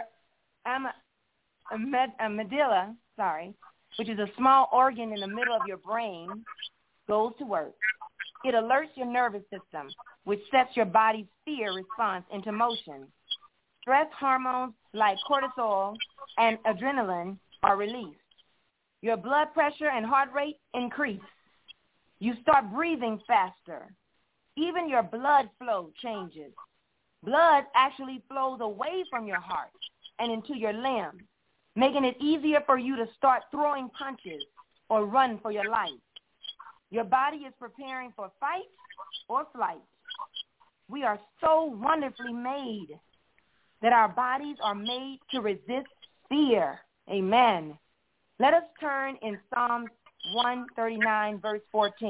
[SPEAKER 5] medulla, which is a small organ in the middle of your brain, goes to work. It alerts your nervous system, which sets your body's fear response into motion. Stress hormones like cortisol and adrenaline are released. Your blood pressure and heart rate increase. You start breathing faster. Even your blood flow changes. Blood actually flows away from your heart and into your limbs, making it easier for you to start throwing punches or run for your life. Your body is preparing for fight or flight. We are so wonderfully made that our bodies are made to resist fear. Amen. Let us turn in Psalms 139, verse 14.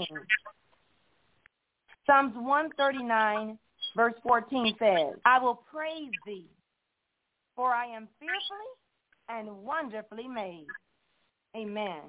[SPEAKER 5] Psalms 139, verse 14 says, I will praise thee, for I am fearfully and wonderfully made. Amen.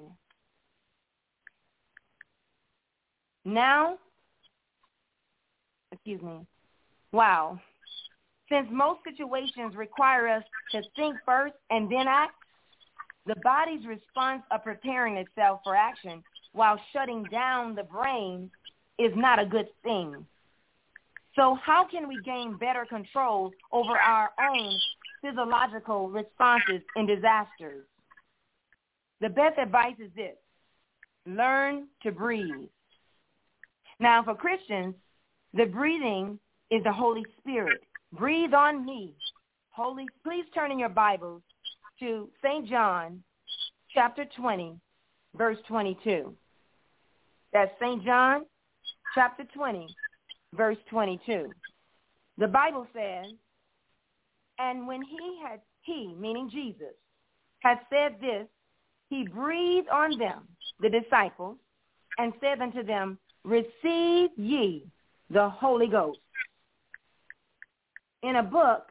[SPEAKER 5] Wow. Since most situations require us to think first and then act, the body's response of preparing itself for action while shutting down the brain is not a good thing. So how can we gain better control over our own physiological responses in disasters? The best advice is this: learn to breathe. Now, for Christians, the breathing is the Holy Spirit. Breathe on me. Please turn in your Bibles to St. John chapter 20, verse 22. That's St. John chapter 20, verse 22. The Bible says, and when he, meaning Jesus, had said this, he breathed on them, the disciples, and said unto them, receive ye the Holy Ghost. In a book,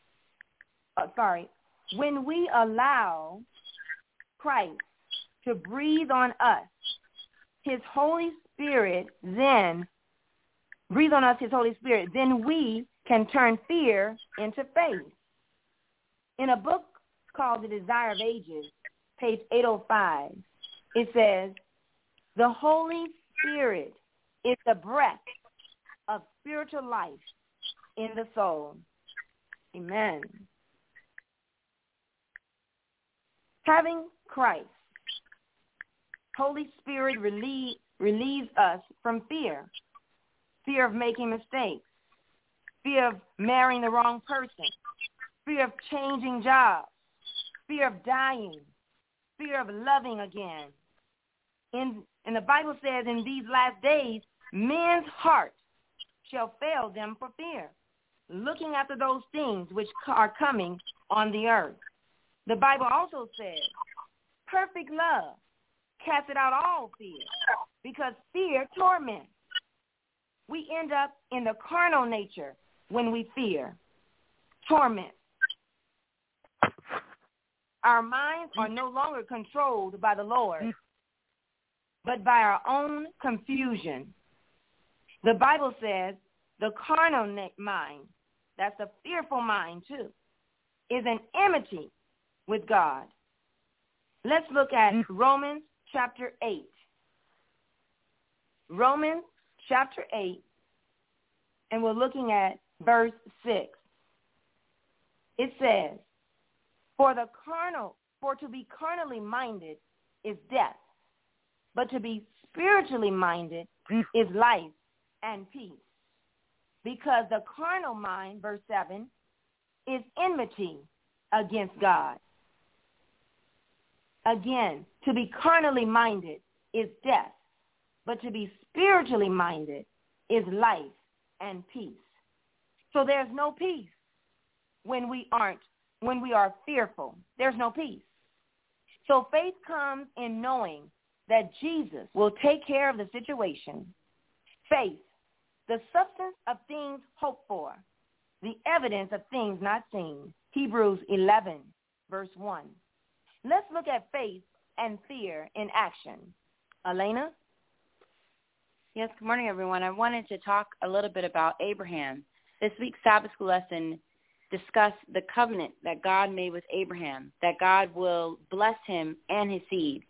[SPEAKER 5] when we allow Christ to breathe on us, his Holy Spirit, then we can turn fear into faith. In a book called The Desire of Ages, page 805, it says, the Holy Spirit is the breath of spiritual life in the soul. Amen. Having Christ, Holy Spirit relieves us from fear. Fear of making mistakes. Fear of marrying the wrong person. Fear of changing jobs. Fear of dying. Fear of loving again. And the Bible says in these last days, men's hearts shall fail them for fear, looking after those things which are coming on the earth. The Bible also says, perfect love casteth out all fear, because fear torments. We end up in the carnal nature when we fear. Torment. Our minds are no longer controlled by the Lord, but by our own confusion. The Bible says the carnal mind, that's a fearful mind too, is an enmity with God. Let's look at Romans chapter 8. Romans chapter 8, and we're looking at verse 6. It says, For to be carnally minded is death, but to be spiritually minded is life and peace. Because the carnal mind, verse 7, is enmity against God. Again, to be carnally minded is death, but to be spiritually minded is life and peace. So there's no peace when we are fearful. There's no peace. So faith comes in knowing that Jesus will take care of the situation. Faith, the substance of things hoped for, the evidence of things not seen. Hebrews 11, verse 1. Let's look at faith and fear in action. Elena?
[SPEAKER 17] Yes, good morning, everyone. I wanted to talk a little bit about Abraham. This week's Sabbath school lesson discussed the covenant that God made with Abraham, that God will bless him and his seed.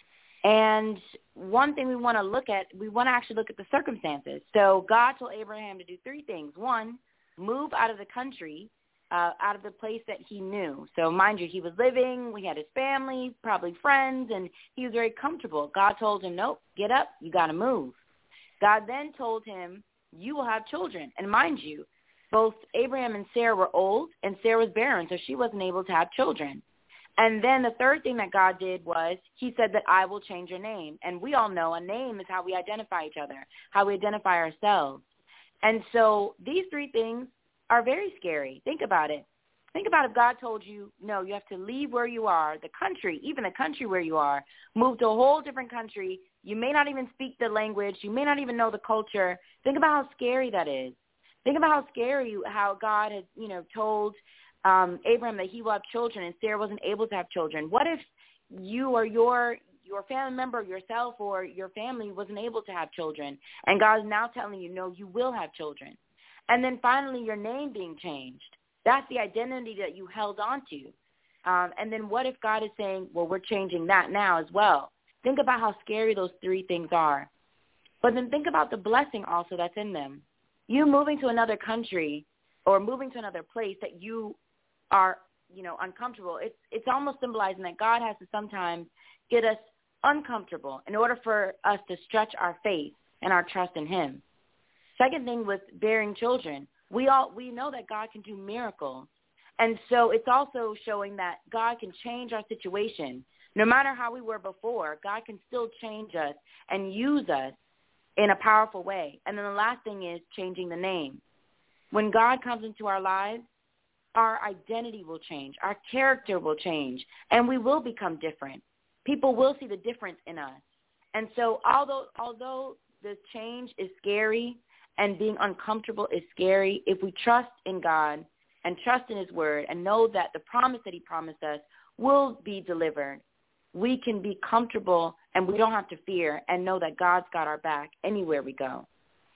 [SPEAKER 17] And one thing we want to actually look at the circumstances. So God told Abraham to do three things. One, move out of the country, out of the place that he knew. So mind you, he was living, he had his family, probably friends, and he was very comfortable. God told him, nope, get up, you got to move. God then told him, you will have children. And mind you, both Abraham and Sarah were old, and Sarah was barren, so she wasn't able to have children. And then the third thing that God did was he said that I will change your name. And we all know a name is how we identify each other, how we identify ourselves. And so these three things are very scary. Think about it. Think about if God told you, no, you have to leave where you are, the country, even the country where you are, move to a whole different country. You may not even speak the language. You may not even know the culture. Think about how scary that is. Think about how scary how God had, told Abraham that he will have children and Sarah wasn't able to have children. What if you or your family member, yourself or your family wasn't able to have children, and God is now telling you, no, you will have children. And then finally your name being changed. That's the identity that you held on to. And then what if God is saying, well, we're changing that now as well? Think about how scary those three things are. But then think about the blessing also that's in them. You moving to another country or moving to another place that you are, uncomfortable, it's almost symbolizing that God has to sometimes get us uncomfortable in order for us to stretch our faith and our trust in him. Second thing with bearing children, we know that God can do miracles. And so it's also showing that God can change our situation. No matter how we were before, God can still change us and use us in a powerful way. And then the last thing is changing the name. When God comes into our lives, our identity will change. Our character will change. And we will become different. People will see the difference in us. And so although this change is scary and being uncomfortable is scary, if we trust in God and trust in his word and know that the promise that he promised us will be delivered, we can be comfortable and we don't have to fear and know that God's got our back anywhere we go.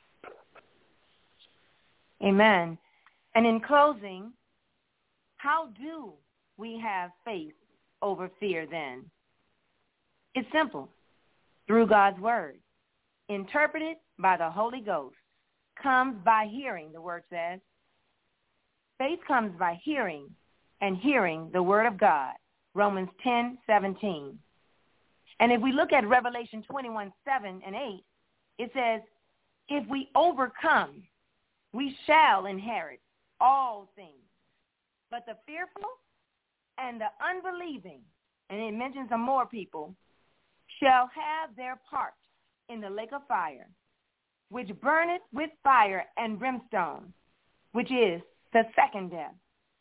[SPEAKER 5] Amen. And in closing, how do we have faith over fear then? It's simple. Through God's word, interpreted by the Holy Ghost, comes by hearing, the word says. Faith comes by hearing, and hearing the word of God, Romans 10:17. And if we look at Revelation 21:7 and 8, it says, if we overcome, we shall inherit all things. But the fearful and the unbelieving, and it mentions some more people, shall have their part in the lake of fire, which burneth with fire and brimstone, which is the second death.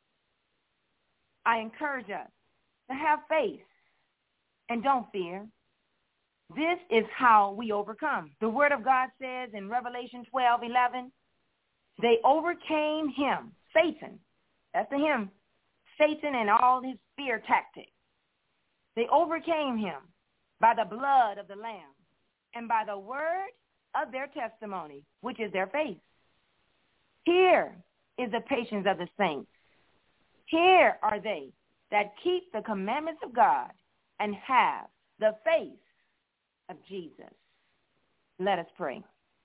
[SPEAKER 5] I encourage us to have faith and don't fear. This is how we overcome. The word of God says in Revelation 12:11, they overcame him, Satan. That's the him, Satan and all his fear tactics. They overcame him by the blood of the Lamb and by the word of their testimony, which is their faith. Here is the patience of the saints. Here are they that keep the commandments of God and have the faith of Jesus. Let us pray.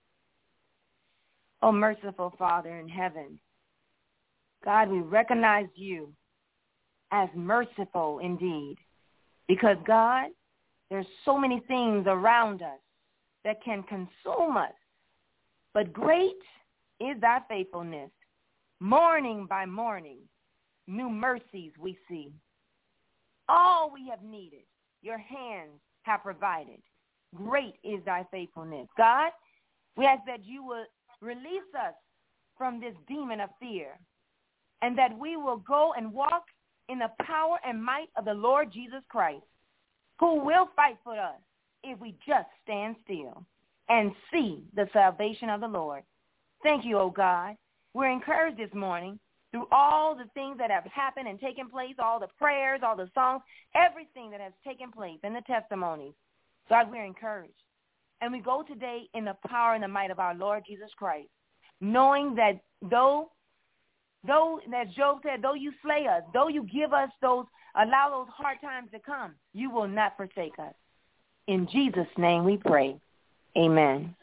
[SPEAKER 5] Oh, merciful Father in heaven, God, we recognize you as merciful indeed because, God, there's so many things around us that can consume us, but great is thy faithfulness. Morning by morning, new mercies we see. All we have needed, your hands have provided. Great is thy faithfulness. God, we ask that you will release us from this demon of fear and that we will go and walk in the power and might of the Lord Jesus Christ, who will fight for us if we just stand still and see the salvation of the Lord. Thank you, oh God. We're encouraged this morning through all the things that have happened and taken place, all the prayers, all the songs, everything that has taken place and the testimonies. God, we're encouraged. And we go today in the power and the might of our Lord Jesus Christ, knowing that though, as Job said, though you slay us, though you give us allow those hard times to come, you will not forsake us. In Jesus' name we pray. Amen.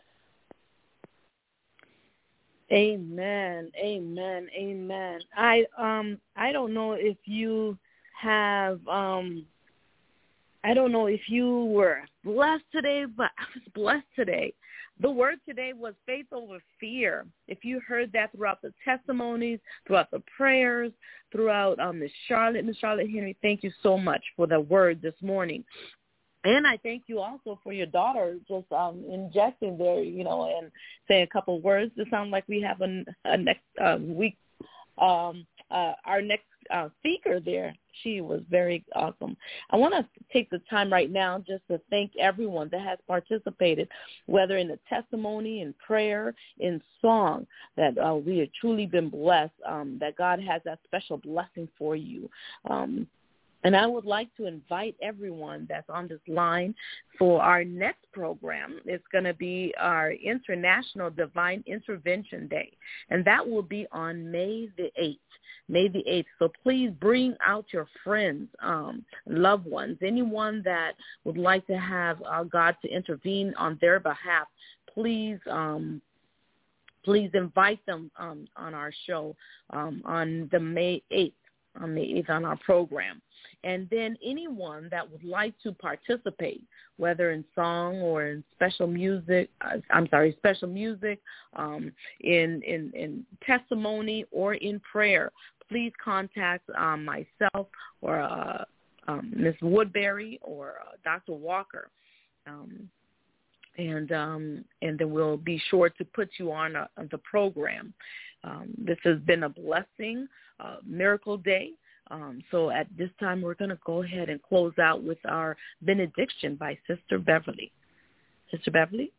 [SPEAKER 10] Amen. Amen. Amen. I don't know if you have I don't know if you were blessed today, but I was blessed today. The word today was faith over fear. If you heard that throughout the testimonies, throughout the prayers, throughout Miss Charlotte Henry, thank you so much for the word this morning. And I thank you also for your daughter just injecting there, and saying a couple of words to sound like we have a next week, our next speaker there. She was very awesome. I want to take the time right now just to thank everyone that has participated, whether in the testimony, in prayer, in song, that we have truly been blessed, that God has that special blessing for you. And I would like to invite everyone that's on this line for our next program. It's going to be our International Divine Intervention Day, and that will be on May the 8th. So please bring out your friends, loved ones, anyone that would like to have God to intervene on their behalf. Please invite them on our show on the May 8th. On our program. And then anyone that would like to participate, whether in song or in special music, in testimony or in prayer, please contact myself or Ms. Woodbury or Dr. Walker. And then we'll be sure to put you on the program. This has been a blessing, Miracle Day. So at this time, we're going to go ahead and close out with our benediction by Sister Beverly. Sister Beverly?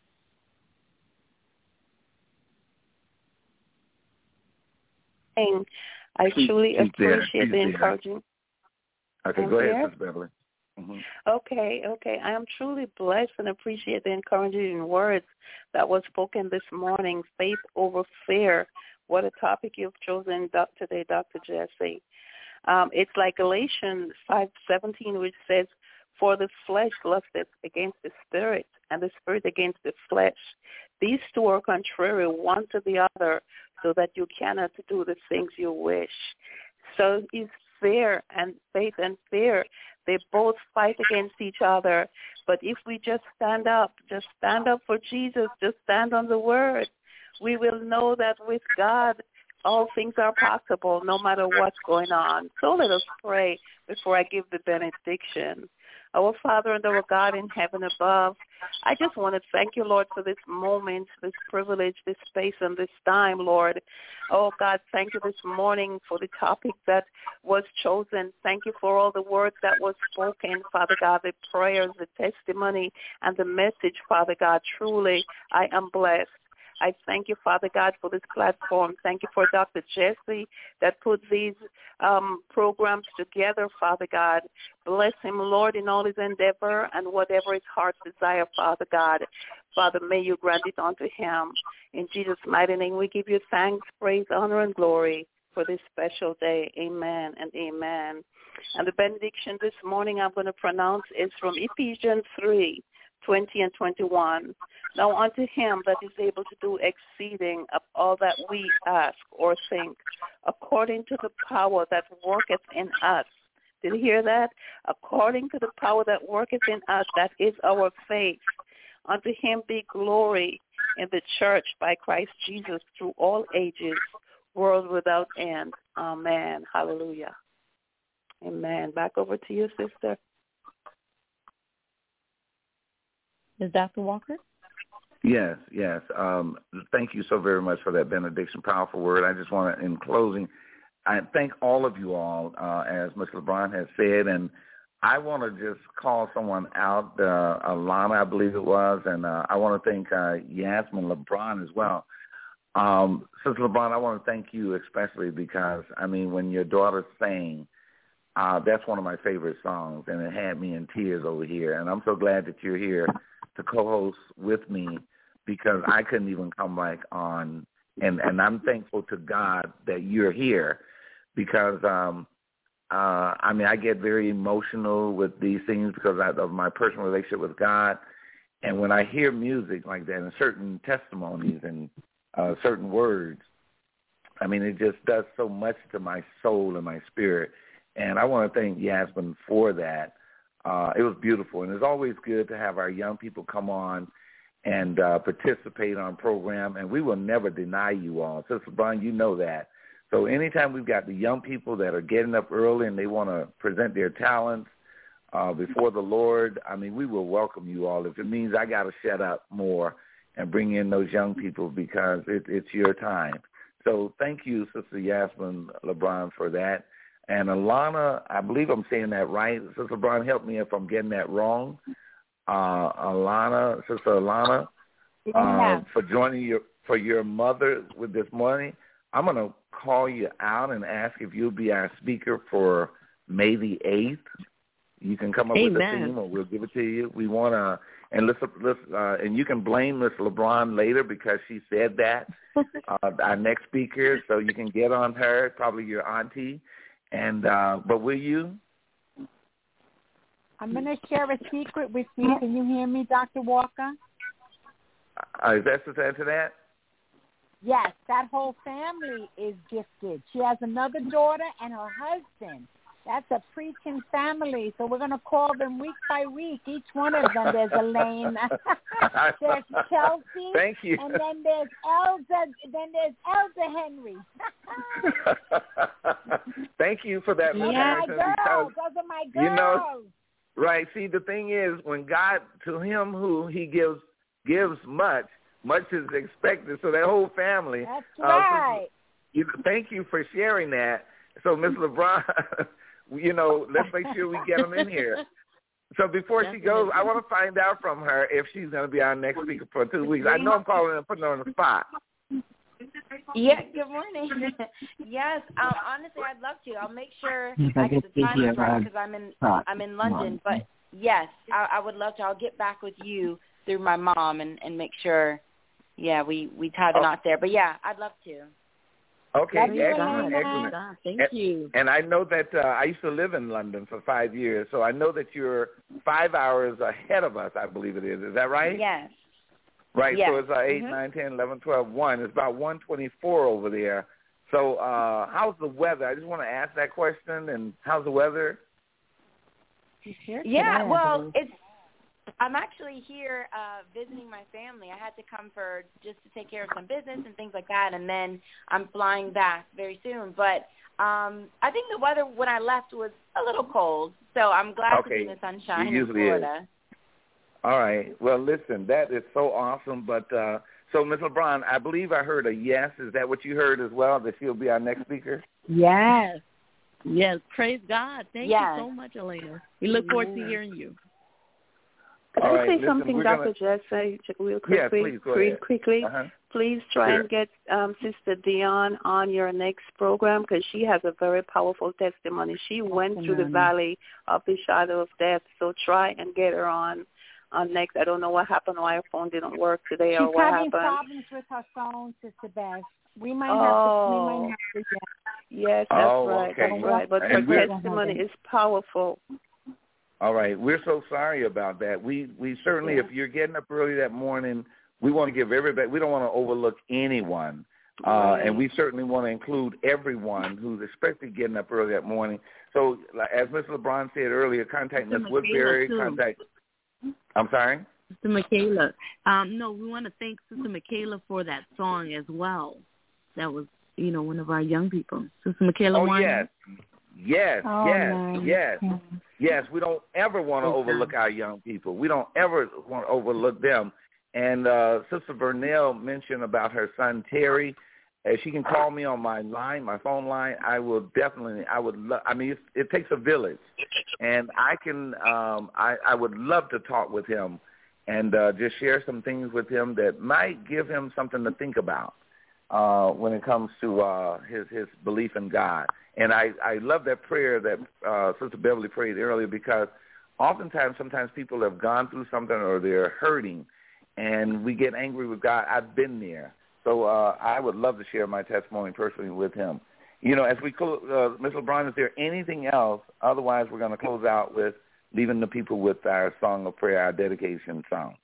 [SPEAKER 1] I truly appreciate the encouraging.
[SPEAKER 3] Okay, go ahead, Sister Beverly. Mm-hmm.
[SPEAKER 1] Okay. I am truly blessed and appreciate the encouraging words that was spoken this morning, faith over fear. What a topic you've chosen today, Dr. Jesse. It's like Galatians 5:17, which says, "For the flesh lusteth against the spirit, and the spirit against the flesh. These two are contrary one to the other, so that you cannot do the things you wish." So is fear and faith and fear. They both fight against each other. But if we just stand up for Jesus, just stand on the word, we will know that with God, all things are possible no matter what's going on. So let us pray before I give the benediction. Our Father and our God in heaven above, I just want to thank you, Lord, for this moment, this privilege, this space, and this time, Lord. Oh, God, thank you this morning for the topic that was chosen. Thank you for all the words that was spoken, Father God, the prayers, the testimony, and the message, Father God. Truly, I am blessed. I thank you, Father God, for this platform. Thank you for Dr. Jesse that put these programs together, Father God. Bless him, Lord, in all his endeavor and whatever his heart's desire, Father God. Father, may you grant it unto him. In Jesus' mighty name, we give you thanks, praise, honor, and glory for this special day. Amen and amen. And the benediction this morning I'm going to pronounce is from Ephesians 20 and 21. Now unto him that is able to do exceeding of all that we ask or think, according to the power that worketh in us. Did you hear that? According to the power that worketh in us, that is our faith. Unto him be glory in the church by Christ Jesus through all ages, world without end. Amen. Hallelujah. Amen. Back over to you, sister.
[SPEAKER 17] Is Dr. Walker?
[SPEAKER 3] Yes. Thank you so very much for that benediction, powerful word. I just want to, in closing, I thank all of you all, as Mr. LeBron has said, and I want to just call someone out, Alana, I believe it was, and I want to thank Yasmin LeBron as well. Sister LeBron, I want to thank you especially because, I mean, when your daughter sang, that's one of my favorite songs, and it had me in tears over here, and I'm so glad that you're here to co-host with me because I couldn't even come back on, and I'm thankful to God that you're here because, I mean, I get very emotional with these things because of my personal relationship with God, and when I hear music like that and certain testimonies and certain words, I mean, it just does so much to my soul and my spirit, and I want to thank Yasmin for that. It was beautiful, and it's always good to have our young people come on and participate on program, and we will never deny you all. Sister Brian, you know that. So anytime we've got the young people that are getting up early and they want to present their talents before the Lord, I mean, we will welcome you all. If it means I got to shut up more and bring in those young people because it's your time. So thank you, Sister Yasmin LeBron, for that. And Alana, I believe I'm saying that right. Sister LeBron, help me if I'm getting that wrong. Sister Alana, for joining your mother with this morning. I'm going to call you out and ask if you'll be our speaker for May the 8th. You can come up with a theme, or we'll give it to you. We want to, and and you can blame Miss LeBron later because she said that, our next speaker, so you can get on her, probably your auntie. And but will you?
[SPEAKER 19] I'm going to share a secret with you. Can you hear me, Dr. Walker?
[SPEAKER 3] Is that to add to that?
[SPEAKER 19] Yes, that whole family is gifted. She has another daughter and her husband. That's a preaching family. So we're going to call them week by week. Each one of them, there's Elaine. There's Chelsea.
[SPEAKER 3] Thank you.
[SPEAKER 19] And then there's Elder. Then there's Elder Henry.
[SPEAKER 3] Thank you for that.
[SPEAKER 19] Those are my girls. Those are my girls.
[SPEAKER 3] You know, right. See, the thing is, when God, to him who he gives much is expected. So that whole family.
[SPEAKER 19] That's right.
[SPEAKER 3] Thank you for sharing that. So, Ms. LeBron, let's make sure we get them in here. So before she goes, I want to find out from her if she's going to be our next speaker for 2 weeks. I know I'm calling her and putting her on the spot.
[SPEAKER 17] Yeah, good morning. Yes, honestly, I'd love to. I'll make sure I get the time right because I'm in London. But yes, I would love to. I'll get back with you through my mom and make sure, we tie the knot there. But yeah, I'd love to.
[SPEAKER 3] Okay, excellent.
[SPEAKER 17] Thank you.
[SPEAKER 3] And I know that I used to live in London for 5 years, so I know that you're 5 hours ahead of us, I believe it is. Is that right?
[SPEAKER 17] Yes.
[SPEAKER 3] Right,
[SPEAKER 17] yes.
[SPEAKER 3] So it's 8, 9, 10, 11, 12, 1. It's about 1:24 over there. So how's the weather? I just want to ask that question, and how's the weather?
[SPEAKER 17] Yeah, well, I'm actually here visiting my family. I had to come just to take care of some business and things like that, and then I'm flying back very soon. But I think the weather when I left was a little cold, so I'm glad to be in the sunshine in Florida.
[SPEAKER 3] Is. All right. Well, listen, that is so awesome. But so, Ms. LeBron, I believe I heard a yes. Is that what you heard as well, that she'll be our next speaker?
[SPEAKER 10] Yes. Yes. Praise God. Thank you so much, Elena. We look forward to hearing you.
[SPEAKER 1] Could I say something, Dr. Jesse, real quickly?
[SPEAKER 3] Yes, please,
[SPEAKER 1] quickly. Please try and get Sister Dion on your next program because she has a very powerful testimony. She went through the valley of the shadow of death, so try and get her on next. I don't know what happened, why her phone didn't work today or what happened.
[SPEAKER 19] She's having problems with her phone, Sister Beth. We might have to.
[SPEAKER 1] Yes, that's right. Okay. That's right. But her testimony is powerful.
[SPEAKER 3] All right. We're so sorry about that. We certainly, if you're getting up early that morning, we want to give everybody, we don't want to overlook anyone. And we certainly want to include everyone who's especially getting up early that morning. So as Mr. LeBron said earlier, contact Ms. Woodbury. I'm sorry?
[SPEAKER 10] Sister Michaela. No, we want to thank Sister Michaela for that song as well. That was, one of our young people. Sister Michaela.
[SPEAKER 3] Oh, yes. Yes. We don't ever want to overlook our young people. We don't ever want to overlook them. And Sister Vernell mentioned about her son, Terry. She can call me on my phone line. I would it takes a village. And I would love to talk with him and just share some things with him that might give him something to think about when it comes to his belief in God. And I love that prayer that Sister Beverly prayed earlier, because sometimes people have gone through something or they're hurting, and we get angry with God. I've been there. So I would love to share my testimony personally with him. As we close, Ms. LeBron, is there anything else? Otherwise, we're going to close out with leaving the people with our song of prayer, our dedication song.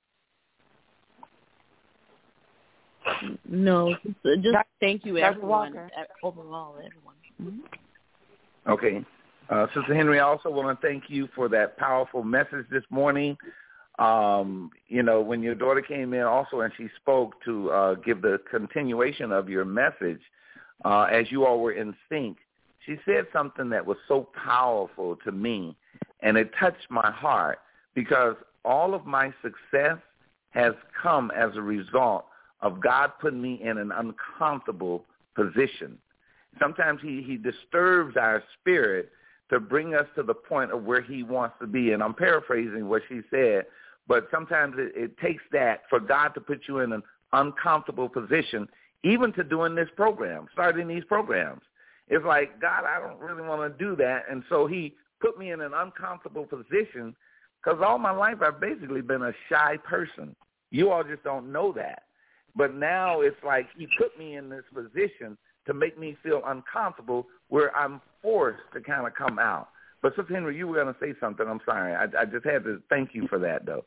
[SPEAKER 10] No, just thank you, everyone. Overall, everyone. Mm-hmm.
[SPEAKER 3] Okay. Sister Henry, I also want to thank you for that powerful message this morning. When your daughter came in also and she spoke to give the continuation of your message, as you all were in sync, she said something that was so powerful to me, and it touched my heart, because all of my success has come as a result of God putting me in an uncomfortable position. Sometimes he disturbs our spirit to bring us to the point of where he wants to be. And I'm paraphrasing what she said, but sometimes it takes that for God to put you in an uncomfortable position, even to doing this program, starting these programs. It's like, God, I don't really want to do that. And so he put me in an uncomfortable position, because all my life I've basically been a shy person. You all just don't know that. But now it's like he put me in this position to make me feel uncomfortable, where I'm forced to kind of come out. But Sister Henry, you were going to say something. I'm sorry. I just had to thank you for that, though.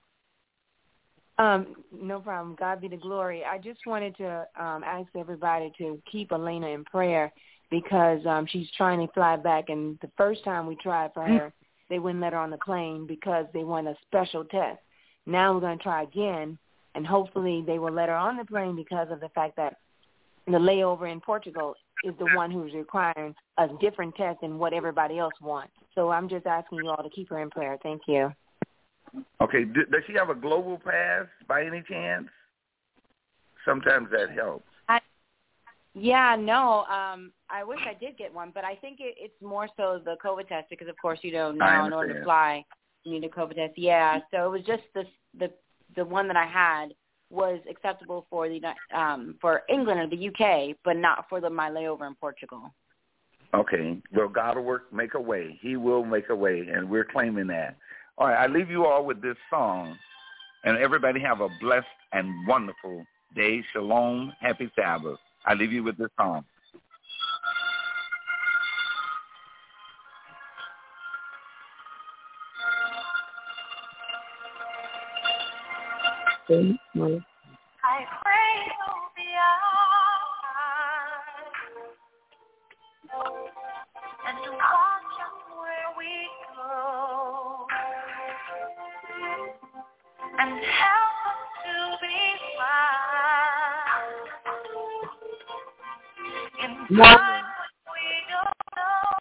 [SPEAKER 5] No problem. God be the glory. I just wanted to ask everybody to keep Elena in prayer, because she's trying to fly back, and the first time we tried for her, they wouldn't let her on the plane because they want a special test. Now we're going to try again, and hopefully they will let her on the plane, because of the fact that the layover in Portugal is the one who's requiring a different test than what everybody else wants. So I'm just asking you all to keep her in prayer. Thank you.
[SPEAKER 3] Okay. Does she have a global pass by any chance? Sometimes that helps.
[SPEAKER 17] I wish I did get one, but I think it's more so the COVID test, because, of course, now in order to fly, you need a COVID test. Yeah, so it was just the one that I had was acceptable for for England or the UK, but not for my layover in Portugal.
[SPEAKER 3] Okay. Well, God will make a way. He will make a way, and we're claiming that. All right, I leave you all with this song, and everybody have a blessed and wonderful day. Shalom. Happy Sabbath. I leave you with this song.
[SPEAKER 8] I pray you'll be ours and to watch us where we go and help us to be wise in time we don't know.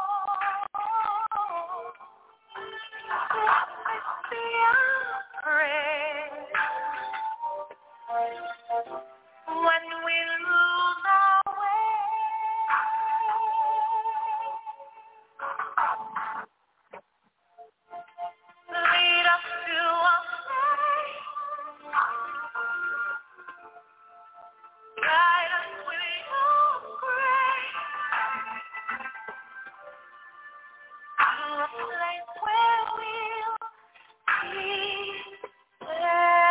[SPEAKER 8] Let this be our prayer. When we lose our way, lead us to a place, guide us with your grace, to a place where we'll be there.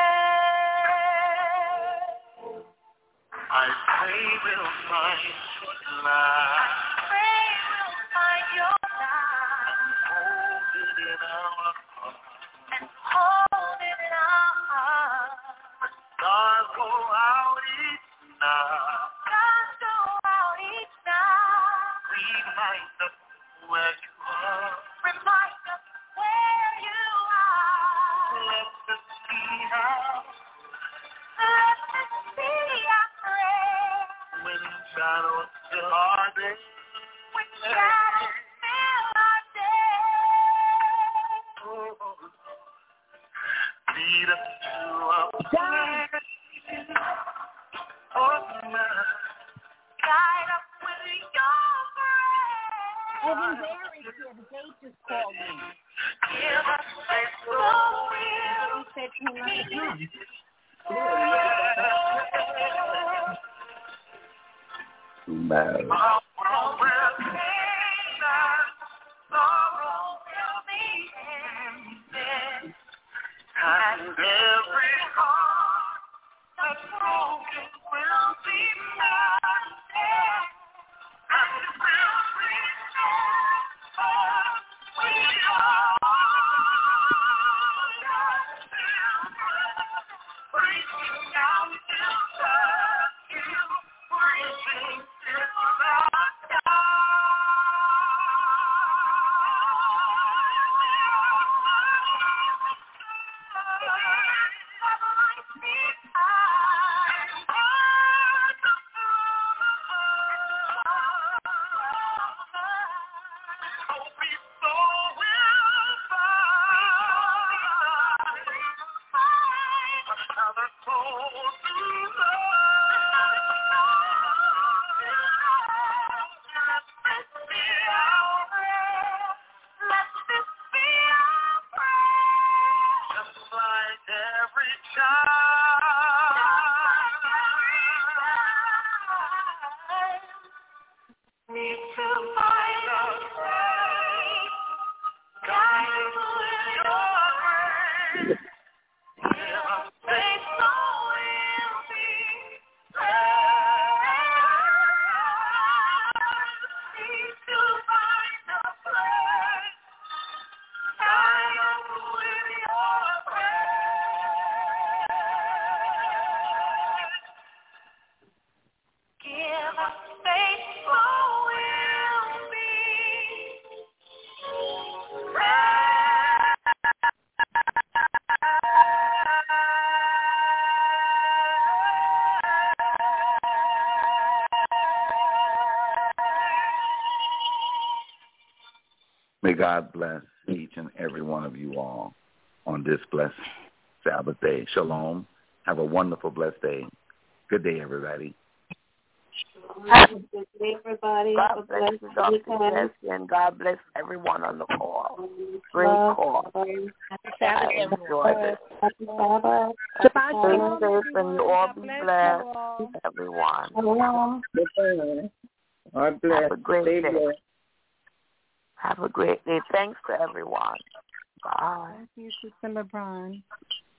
[SPEAKER 8] I pray we'll find your light. I pray we'll find your light. Hold it in our Lead us to a place of mercy. Guide us with your grace.
[SPEAKER 19] Evan Barry's here. The date just called me.
[SPEAKER 8] Give us faith so we'll
[SPEAKER 19] He said he not to come.
[SPEAKER 3] Matter.
[SPEAKER 8] Sorrow will be ended, and every heart that's broken will be mended, and will restore. We are God's children, reaching out to touch you, reaching to the sky.
[SPEAKER 3] May God bless each and every one of you all on this blessed Sabbath day. Shalom. Have a wonderful, blessed day. Good day, everybody.
[SPEAKER 1] Good day, everybody.
[SPEAKER 16] God bless you, Dr. Jesse, and God bless everyone on the call. Great call.
[SPEAKER 19] Happy
[SPEAKER 16] I enjoyed it.
[SPEAKER 1] Happy Sabbath.
[SPEAKER 16] Stay safe and you all be blessed, everyone.
[SPEAKER 6] God bless.
[SPEAKER 16] Have a great
[SPEAKER 6] Stay
[SPEAKER 16] day.
[SPEAKER 6] blessed.
[SPEAKER 16] Have a great day. Thanks to everyone. Bye.
[SPEAKER 7] Thank you, Sister LeBron.